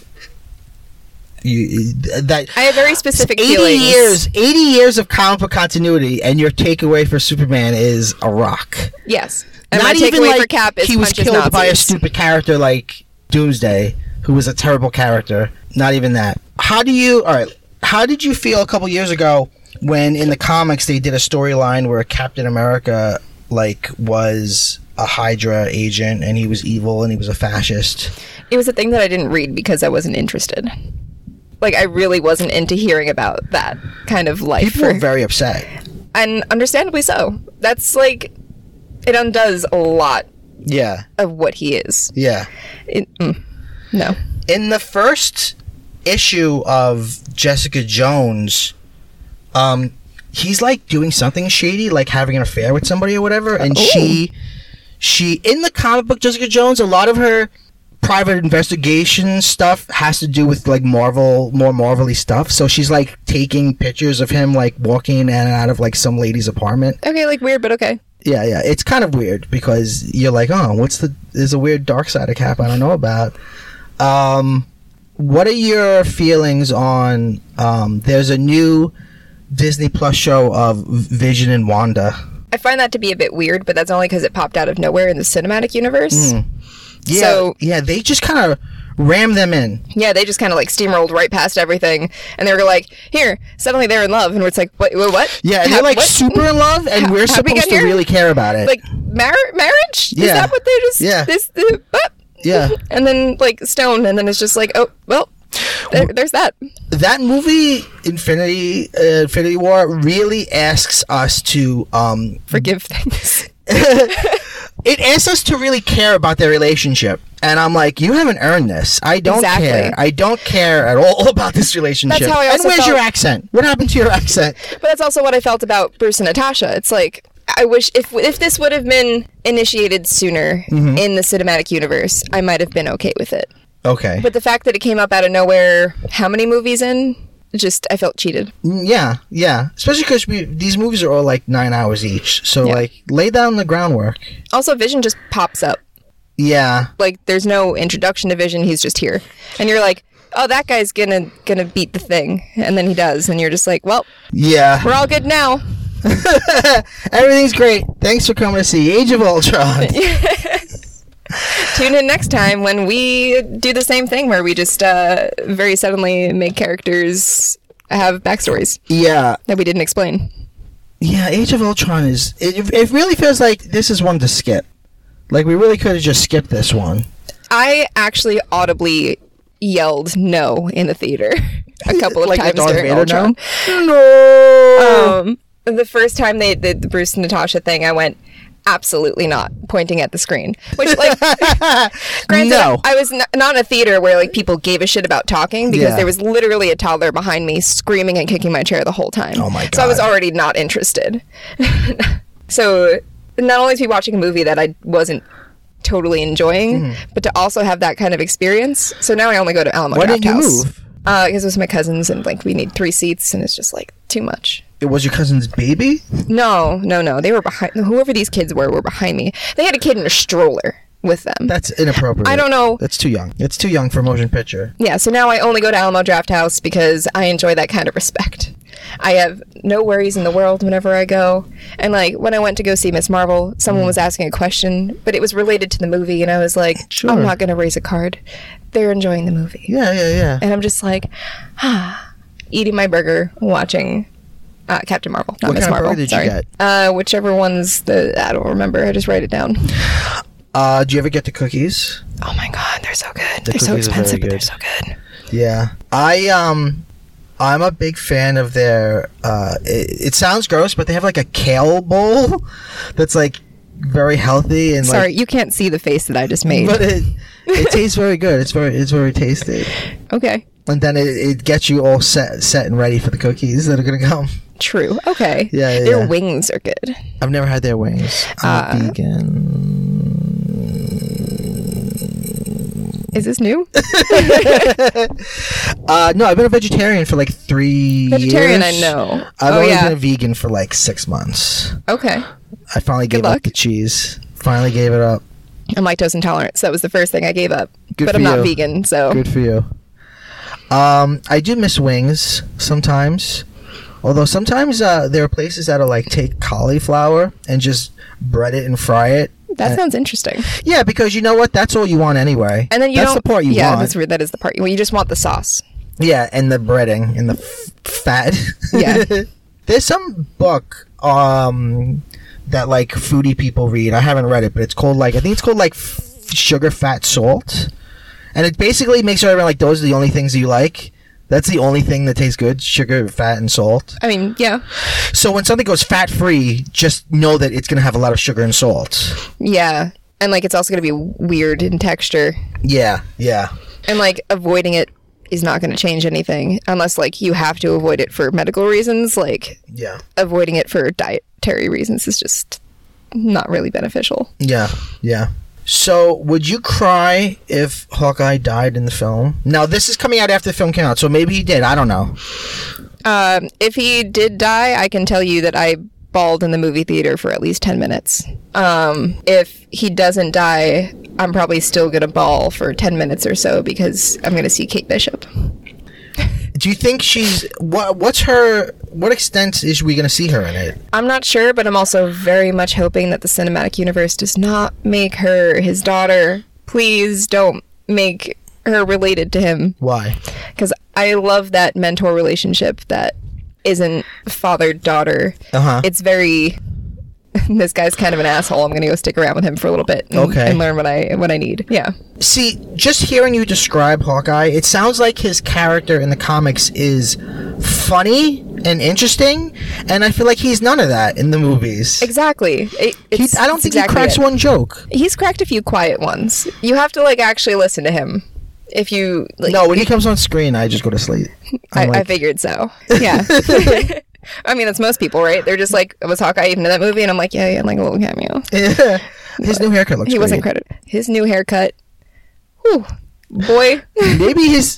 A: That
B: I have very specific
A: 80 years of comic book continuity, and your takeaway for Superman is a rock.
B: Yes. And
A: not
B: my
A: even
B: takeaway
A: like
B: for Cap is
A: he was killed
B: Nazis.
A: by a stupid character like Doomsday, who was a terrible character. Not even that. How did you feel a couple years ago when in the comics they did a storyline where Captain America like was a Hydra agent and he was evil and he was a fascist?
B: It was a thing that I didn't read because I wasn't interested. Like, I really wasn't into hearing about that kind of life.
A: People were very upset.
B: And understandably so. That's, like, it undoes a lot of what he is.
A: Yeah.
B: No.
A: In the first issue of Jessica Jones, he's, like, doing something shady, like having an affair with somebody or whatever, and she, in the comic book Jessica Jones, a lot of her private investigation stuff has to do with like more Marvel-y stuff. So she's like taking pictures of him like walking in and out of like some lady's apartment.
B: Okay, like weird, but okay.
A: Yeah. It's kind of weird because you're like, oh, there's a weird dark side of Cap I don't know about. What are your feelings on? There's a new Disney Plus show of Vision and Wanda.
B: I find that to be a bit weird, but that's only because it popped out of nowhere in the cinematic universe.
A: Yeah,
B: so,
A: they just kind of rammed them in.
B: Yeah, they just kind of like steamrolled right past everything, and they were like, "Here, suddenly they're in love," and it's like, "What?"
A: Yeah, and they're like super in love, and we're supposed to really care about it.
B: Like marriage? Yeah. Is that what they just?
A: Yeah. Yeah.
B: And then like Stone, and then it's just like, oh well, there's that.
A: That movie, Infinity War, really asks us to
B: forgive things.
A: It asks us to really care about their relationship. And I'm like, you haven't earned this. I don't care. I don't care at all about this relationship.
B: That's how I also
A: and where's your accent? What happened to your accent?
B: But that's also what I felt about Bruce and Natasha. It's like, I wish if this would have been initiated sooner in the cinematic universe, I might have been okay with it.
A: Okay.
B: But the fact that it came up out of nowhere, how many movies in? I felt cheated.
A: Yeah. Especially because these movies are all like 9 hours each. So like, lay down the groundwork.
B: Also, Vision just pops up.
A: Yeah.
B: Like, there's no introduction to Vision. He's just here, and you're like, oh, that guy's gonna beat the Thing, and then he does, and you're just like, well,
A: yeah,
B: we're all good now.
A: Everything's great. Thanks for coming to see Age of Ultron.
B: Tune in next time when we do the same thing where we just very suddenly make characters have backstories.
A: Yeah.
B: That we didn't explain.
A: Yeah, Age of Ultron it really feels like this is one to skip. Like, we really could have just skipped this one.
B: I actually audibly yelled no in the theater a couple of
A: like
B: times
A: Darth
B: during
A: Vader
B: Ultron.
A: No!
B: The first time they did the Bruce and Natasha thing, I went, absolutely not, pointing at the screen. Which, like, granted,
A: no.
B: I was not in a theater where, like, people gave a shit about talking, because there was literally a toddler behind me screaming and kicking my chair the whole time.
A: Oh my God.
B: So I was already not interested. So, not only to be watching a movie that I wasn't totally enjoying, but to also have that kind of experience. So now I only go to Alamo Draft House.
A: Why didn't you move?
B: Because it was my cousins, and, like, we need 3 seats, and it's just, like, too much.
A: It was your cousin's baby?
B: No. They were behind. Whoever these kids were behind me. They had a kid in a stroller with them.
A: That's inappropriate.
B: I don't know.
A: That's too young. It's too young for a motion picture.
B: Yeah, so now I only go to Alamo Draft House because I enjoy that kind of respect. I have no worries in the world whenever I go. And, like, when I went to go see Ms. Marvel, someone was asking a question, but it was related to the movie, and I was like, sure. I'm not going to raise a card. They're enjoying the movie.
A: Yeah.
B: And I'm just like, eating my burger, watching Captain Marvel, not Ms. Marvel.
A: What kind of burger did you get?
B: Whichever one's I don't remember. I just write it down.
A: Do you ever get the cookies?
B: Oh my god, they're so good. They're so expensive, but they're so good.
A: Yeah. I'm a big fan of their it sounds gross, but they have like a kale bowl that's like very healthy and
B: sorry, you can't see the face that I just made.
A: But it tastes very good. It's very tasty.
B: Okay.
A: And then it gets you all set and ready for the cookies that are gonna come.
B: True. Okay.
A: Yeah.
B: Their wings are good.
A: I've never had their wings. I'm a vegan.
B: Is this new?
A: No, I've been a vegetarian for like 3 years.
B: Vegetarian, I know.
A: I've only been a vegan for like 6 months.
B: Okay.
A: I finally gave up the cheese. Finally gave it up.
B: I'm lactose intolerant, so that was the first thing I gave up.
A: Good
B: but
A: for
B: I'm not
A: you.
B: vegan, so.
A: Good for you. I do miss wings sometimes. Although sometimes there are places that'll like take cauliflower and just bread it and fry it.
B: That sounds interesting.
A: Yeah, because you know what? That's all you want anyway.
B: And then
A: that's the part you want.
B: Yeah, that's weird. That is the part. Well, you just want the sauce.
A: Yeah, and the breading and the fat.
B: Yeah.
A: There's some book that like foodie people read. I haven't read it, but it's called like, I think it's called like Sugar, Fat, Salt. And it basically makes everyone like, those are the only things you like. That's the only thing that tastes good: sugar, fat, and salt.
B: I mean, yeah.
A: So when something goes fat-free, just know that it's going to have a lot of sugar and salt.
B: Yeah. And, like, it's also going to be weird in texture.
A: Yeah, yeah.
B: And, like, avoiding it is not going to change anything unless, like, you have to avoid it for medical reasons. Like,
A: yeah.
B: Avoiding it for dietary reasons is just not really beneficial.
A: Yeah, yeah. So, would you cry if Hawkeye died in the film? Now, this is coming out after the film came out, so maybe he did. I don't know.
B: If he did die, I can tell you that I bawled in the movie theater for at least 10 minutes. If he doesn't die, I'm probably still going to bawl for 10 minutes or so because I'm going to see Kate Bishop.
A: Do you think she's... What extent is we going to see her in it?
B: I'm not sure, but I'm also very much hoping that the cinematic universe does not make her his daughter. Please don't make her related to him.
A: Why?
B: Because I love that mentor relationship that isn't father-daughter.
A: Uh-huh.
B: It's very... This guy's kind of an asshole. I'm going to go stick around with him for a little bit and learn what I need. Yeah.
A: See, just hearing you describe Hawkeye, it sounds like his character in the comics is funny and interesting, and I feel like he's none of that in the movies.
B: Exactly.
A: I don't think he cracks one joke.
B: He's cracked a few quiet ones. You have to, like, actually listen to him. If you... Like,
A: no, when he comes on screen, I just go to sleep.
B: I figured so. Yeah. I mean, that's most people, right? They're just like, was Hawkeye even in that movie? And I'm like, yeah, like a little cameo.
A: Yeah. His new haircut looks great.
B: He wasn't credited. His new haircut. Whew. Boy.
A: Maybe his...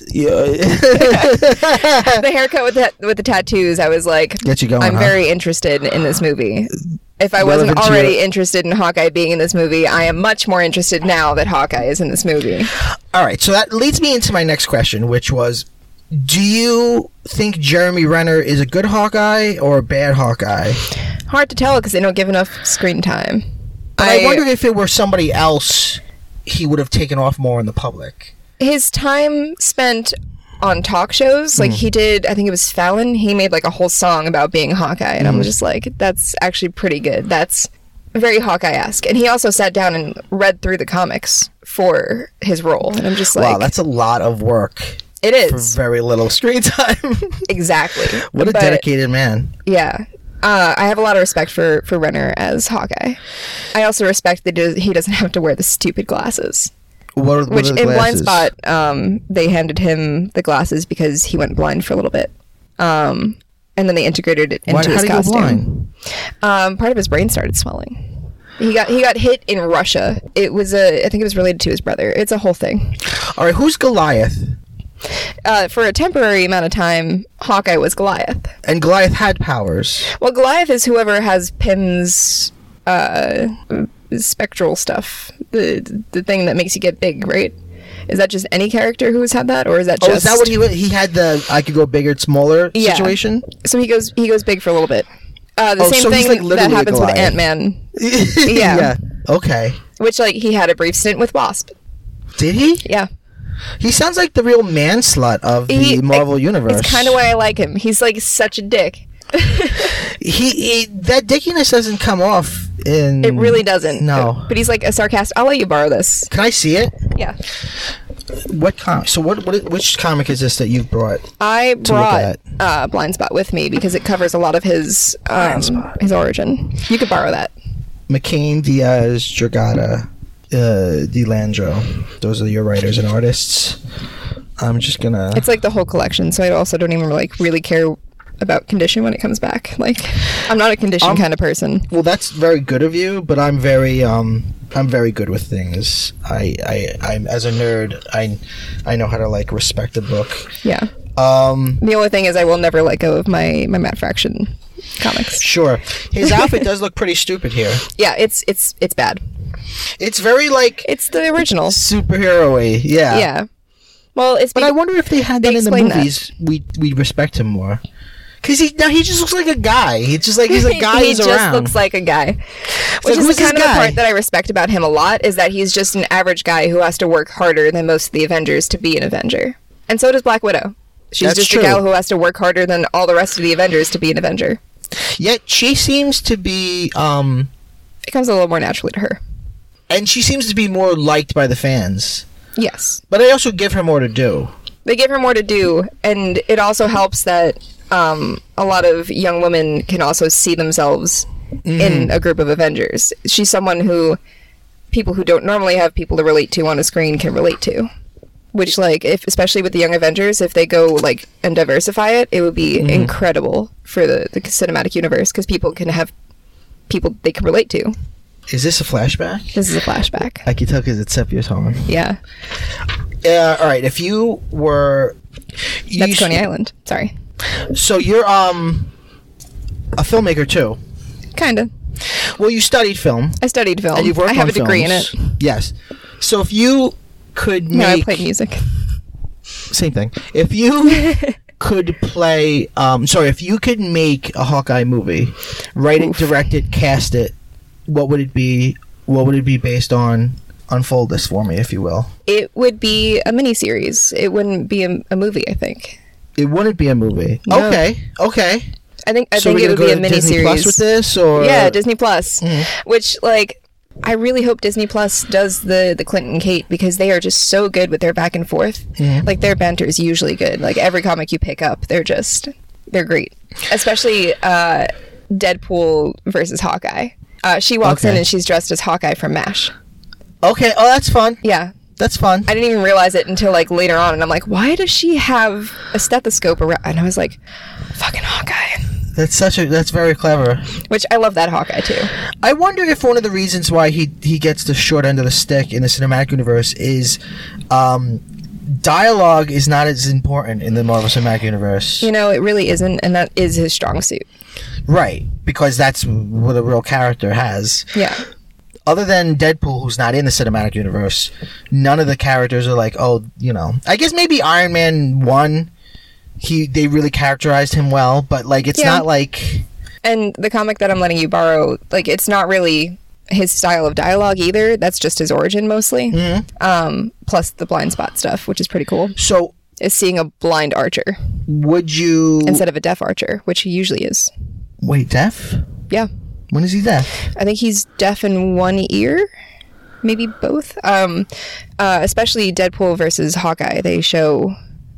B: The haircut with the tattoos, I was like,
A: get you going,
B: I'm very interested in this movie. If I wasn't already interested in Hawkeye being in this movie, I am much more interested now that Hawkeye is in this movie.
A: All right, so that leads me into my next question, which was, do you think Jeremy Renner is a good Hawkeye or a bad Hawkeye?
B: Hard to tell because they don't give enough screen time.
A: But I wonder if it were somebody else, he would have taken off more in the public.
B: His time spent on talk shows, like he did, I think it was Fallon, he made like a whole song about being Hawkeye, and I'm just like, that's actually pretty good. That's very Hawkeye-esque. And he also sat down and read through the comics for his role, and I'm just like...
A: Wow, that's a lot of work.
B: It is.
A: For very little screen time.
B: Exactly.
A: What a dedicated man.
B: Yeah. I have a lot of respect for Renner as Hawkeye. I also respect that he doesn't have to wear the stupid glasses. Which in Blind Spot, they handed him the glasses because he went blind for a little bit. And then they integrated it into his costume. Part of his brain started swelling. He got hit in Russia. It was I think it was related to his brother. It's a whole thing.
A: All right, who's Goliath?
B: For a temporary amount of time, Hawkeye was Goliath.
A: And Goliath had powers.
B: Well, Goliath is whoever has Pym's spectral stuff. The thing that makes you get big, right? Is that just any character who has had that, or is that just...
A: Oh, is that what he had the I could go bigger, smaller situation?
B: So he goes big for a little bit. Same thing like that happens with Ant-Man.
A: Yeah. Okay.
B: Which, like, he had a brief stint with Wasp.
A: Did he?
B: Yeah.
A: He sounds like the real man slut of the Marvel universe.
B: It's kind of why I like him. He's like such a dick.
A: That dickiness doesn't come off
B: It really doesn't.
A: No.
B: But he's like a sarcastic. I'll let you borrow this.
A: Can I see it?
B: Yeah.
A: What comic? So which comic is this that you've brought?
B: I brought Blind Spot with me because it covers a lot of his origin. You could borrow that.
A: McCain, Diaz, Dragata, DeLandro. Those are your writers and artists. I'm just gonna...
B: It's like the whole collection, so I also don't even really care about condition when it comes back. Like, I'm not a condition kind of person.
A: Well, that's very good of you, but I'm very good with things. I'm as a nerd, I know how to like respect a book.
B: Yeah. The only thing is I will never let go of my Matt Fraction comics.
A: Sure. His outfit does look pretty stupid here.
B: Yeah, it's bad.
A: It's very like...
B: It's the original.
A: Superhero-y, yeah.
B: Yeah. Well, it's...
A: But I wonder if they had that in the movies, we'd respect him more. Because he just looks like a guy. He's a guy who's around. He just
B: looks like a guy. Which is kind of the part that I respect about him a lot, is that he's just an average guy who has to work harder than most of the Avengers to be an Avenger. And so does Black Widow. She's just a gal who has to work harder than all the rest of the Avengers to be an Avenger.
A: Yet she seems to be...
B: It comes a little more naturally to her.
A: And she seems to be more liked by the fans.
B: Yes.
A: But they also give her more to do.
B: They give her more to do, and it also helps that a lot of young women can also see themselves in a group of Avengers. She's someone who people who don't normally have people to relate to on a screen can relate to. Which, like, especially with the young Avengers, if they go, like, and diversify it, it would be incredible for the cinematic universe, because people can have people they can relate to.
A: Is this a flashback?
B: This is a flashback.
A: I can tell because it's sepia tone.
B: Yeah.
A: All right, if you were...
B: That's Coney Island. Sorry.
A: So you're a filmmaker, too?
B: Kinda.
A: Well, you studied film.
B: I studied film.
A: And you've worked
B: I have
A: on
B: a degree in it.
A: Yes. So if you could make...
B: No, I played music.
A: Same thing. If you could play... if you could make a Hawkeye movie, write it, direct it, cast it, what would it be? What would it be based on? Unfold this for me, if you will. It
B: would be a miniseries. It wouldn't be a movie, I think.
A: It wouldn't be a movie. No. Okay.
B: I think it would be a miniseries.
A: Disney Plus with this, or
B: yeah, Disney Plus. Which, like, I really hope Disney Plus does the Clint and Kate, because they are just so good with their back and forth. Like, their banter is usually good. Like, every comic you pick up, they're great. Especially Deadpool versus Hawkeye. She walks in and she's dressed as Hawkeye from MASH.
A: Okay. Oh, that's fun.
B: Yeah.
A: That's fun.
B: I didn't even realize it until, like, later on, and I'm like, why does she have a stethoscope around? And I was like, fucking Hawkeye.
A: That's very clever.
B: Which, I love that Hawkeye, too.
A: I wonder if one of the reasons why he gets the short end of the stick in the cinematic universe is dialogue is not as important in the Marvel Cinematic Universe.
B: You know, it really isn't, and that is his strong suit. Right,
A: because that's what a real character has.
B: Yeah.
A: Other than Deadpool, who's not in the cinematic universe, none of the characters are like, oh, you know. I guess maybe Iron Man 1, they really characterized him well, but, like, it's not like...
B: And the comic that I'm letting you borrow, like, it's not really his style of dialogue either. That's just his origin, mostly. Plus the blind spot stuff, which is pretty cool.
A: So...
B: is seeing a blind archer.
A: Would you...
B: instead of a deaf archer, which he usually is.
A: Wait, deaf?
B: Yeah.
A: When is he deaf?
B: I think he's deaf in one ear, maybe both. Especially Deadpool versus Hawkeye, they show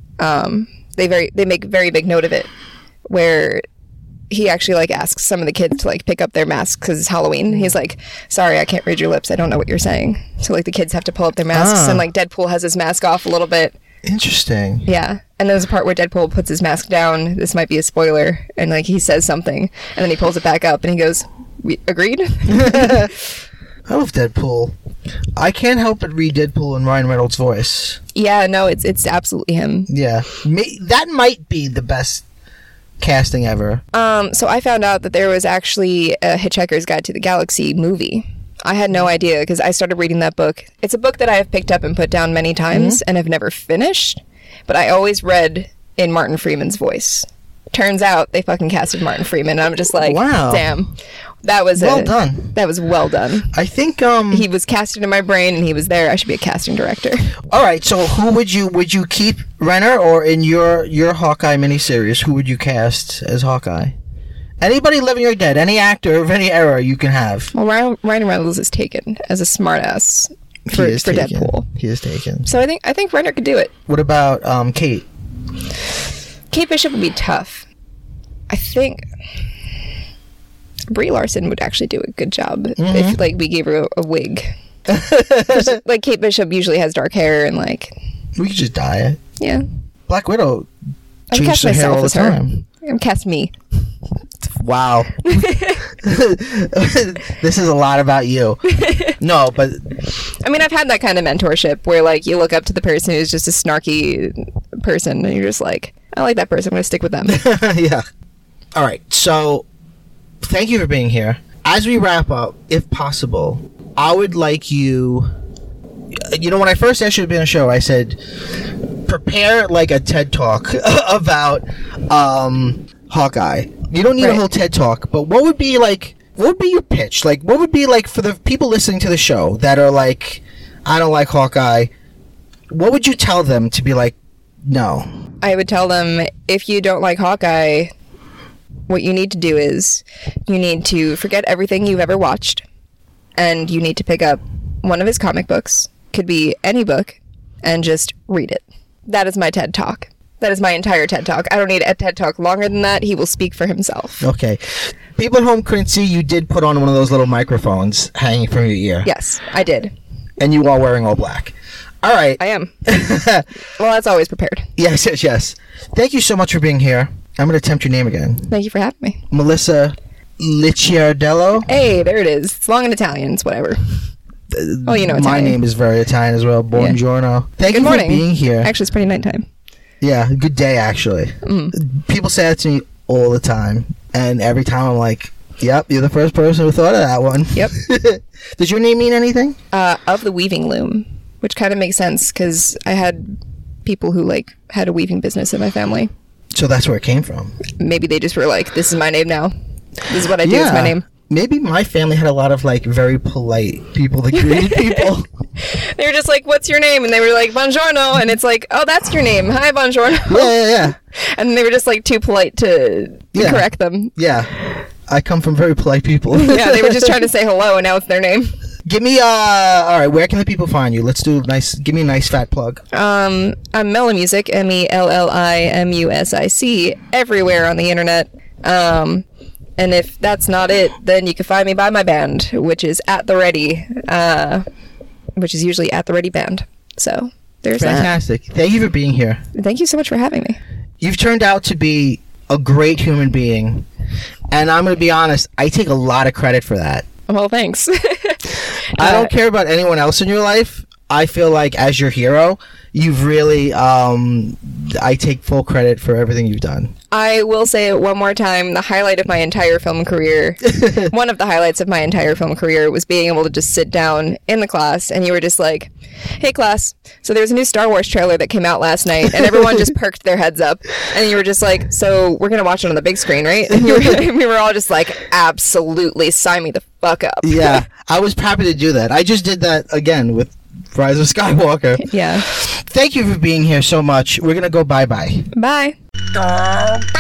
B: they make very big note of it, where he actually, like, asks some of the kids to, like, pick up their masks because it's Halloween. He's like, sorry, I can't read your lips. I don't know what you're saying. So, like, the kids have to pull up their masks, and, like, Deadpool has his mask off a little bit.
A: Interesting.
B: Yeah. And there's a part where Deadpool puts his mask down. This might be a spoiler. And, like, he says something. And then he pulls it back up and he goes, we agreed?
A: I love Deadpool. I can't help but read Deadpool in Ryan Reynolds' voice.
B: Yeah, no, it's absolutely him.
A: Yeah. That might be the best casting ever.
B: So I found out that there was actually a Hitchhiker's Guide to the Galaxy movie. I had no idea, because I started reading that book. It's a book that I have picked up and put down many times and have never finished, but I always read in Martin Freeman's voice. Turns out they fucking casted Martin Freeman, and I'm just like, wow. Damn. That was
A: well done.
B: That was well done.
A: I think
B: he was casted in my brain, and he was there. I should be a casting director.
A: All right, so who would you keep, Renner, or in your Hawkeye miniseries, who would you cast as Hawkeye? Anybody living or dead, any actor of any era you can have.
B: Well, Ryan Reynolds is taken as a smartass for Deadpool.
A: He is taken.
B: So I think Reiner could do it.
A: What about Kate?
B: Kate Bishop would be tough. I think Brie Larson would actually do a good job if like we gave her a wig. Like Kate Bishop usually has dark hair and like
A: we could just dye it.
B: Yeah.
A: Black Widow changed her hair all the time.
B: I'm cast me.
A: Wow. This is a lot about you. No, but
B: I mean, I've had that kind of mentorship where like you look up to the person who's just a snarky person and you're just like, I like that person, I'm gonna stick with them.
A: Yeah. All right, so thank you for being here. As we wrap up, if possible, I would like you when I first asked you to be on the show, I said prepare like a TED Talk about Hawkeye. You don't need a whole TED Talk, but what would be your pitch? Like, what would be like for the people listening to the show that are like, I don't like Hawkeye, what would you tell them to be like, no?
B: I would tell them, if you don't like Hawkeye, what you need to do is you need to forget everything you've ever watched, and you need to pick up one of his comic books, could be any book, and just read it. That is my TED Talk. That is my entire TED Talk. I don't need a TED Talk longer than that. He will speak for himself.
A: Okay. People at home couldn't see you did put on one of those little microphones hanging from your ear.
B: Yes, I did.
A: And you are wearing all black. All right.
B: I am. Well, that's always prepared.
A: Yes. Thank you so much for being here. I'm going to attempt your name again.
B: Thank you for having me.
A: Melissa Licciardello.
B: Hey, there it is. It's long in Italian. It's whatever. Oh, you know Italian.
A: My name is very Italian as well. Buongiorno.
B: Yeah.
A: Thank you for being here.
B: Actually, it's pretty nighttime.
A: Yeah, good day, actually. People say that to me all the time. And every time I'm like, yep, you're the first person who thought of that one.
B: Yep.
A: Does your name mean anything?
B: Of the weaving loom, which kind of makes sense because I had people who like had a weaving business in my family.
A: So that's where it came from.
B: Maybe they just were like, this is my name now. This is what I do with my name.
A: Maybe my family had a lot of like very polite people that greeted people.
B: They were just like, what's your name? And they were like, Buongiorno. And it's like, oh, that's your name. Hi, Buongiorno.
A: Yeah.
B: And they were just like too polite to correct them.
A: Yeah. I come from very polite people.
B: Yeah, they were just trying to say hello and now it's their name.
A: Give me all right, where can the people find you? Give me a nice fat plug.
B: I'm Mellimusic, MELLIMUSIC, everywhere on the internet. And if that's not it, then you can find me by my band, which is At The Ready, which is usually At The Ready Band. So there's
A: Fantastic. Thank you for being here.
B: Thank you so much for having me.
A: You've turned out to be a great human being. And I'm going to be honest, I take a lot of credit for that.
B: Well, thanks.
A: I don't care about anyone else in your life. I feel like as your hero, you've really, I take full credit for everything you've done.
B: I will say it one more time. The highlight of my entire film career, one of the highlights of my entire film career was being able to just sit down in the class and you were just like, hey class, so there's a new Star Wars trailer that came out last night and everyone just perked their heads up and you were just like, so we're going to watch it on the big screen, right? And we were all just like, absolutely, sign me the fuck up.
A: Yeah, I was happy to do that. I just did that again with Rise of Skywalker.
B: Yeah.
A: Thank you for being here so much. We're going to go bye-bye.
B: Bye.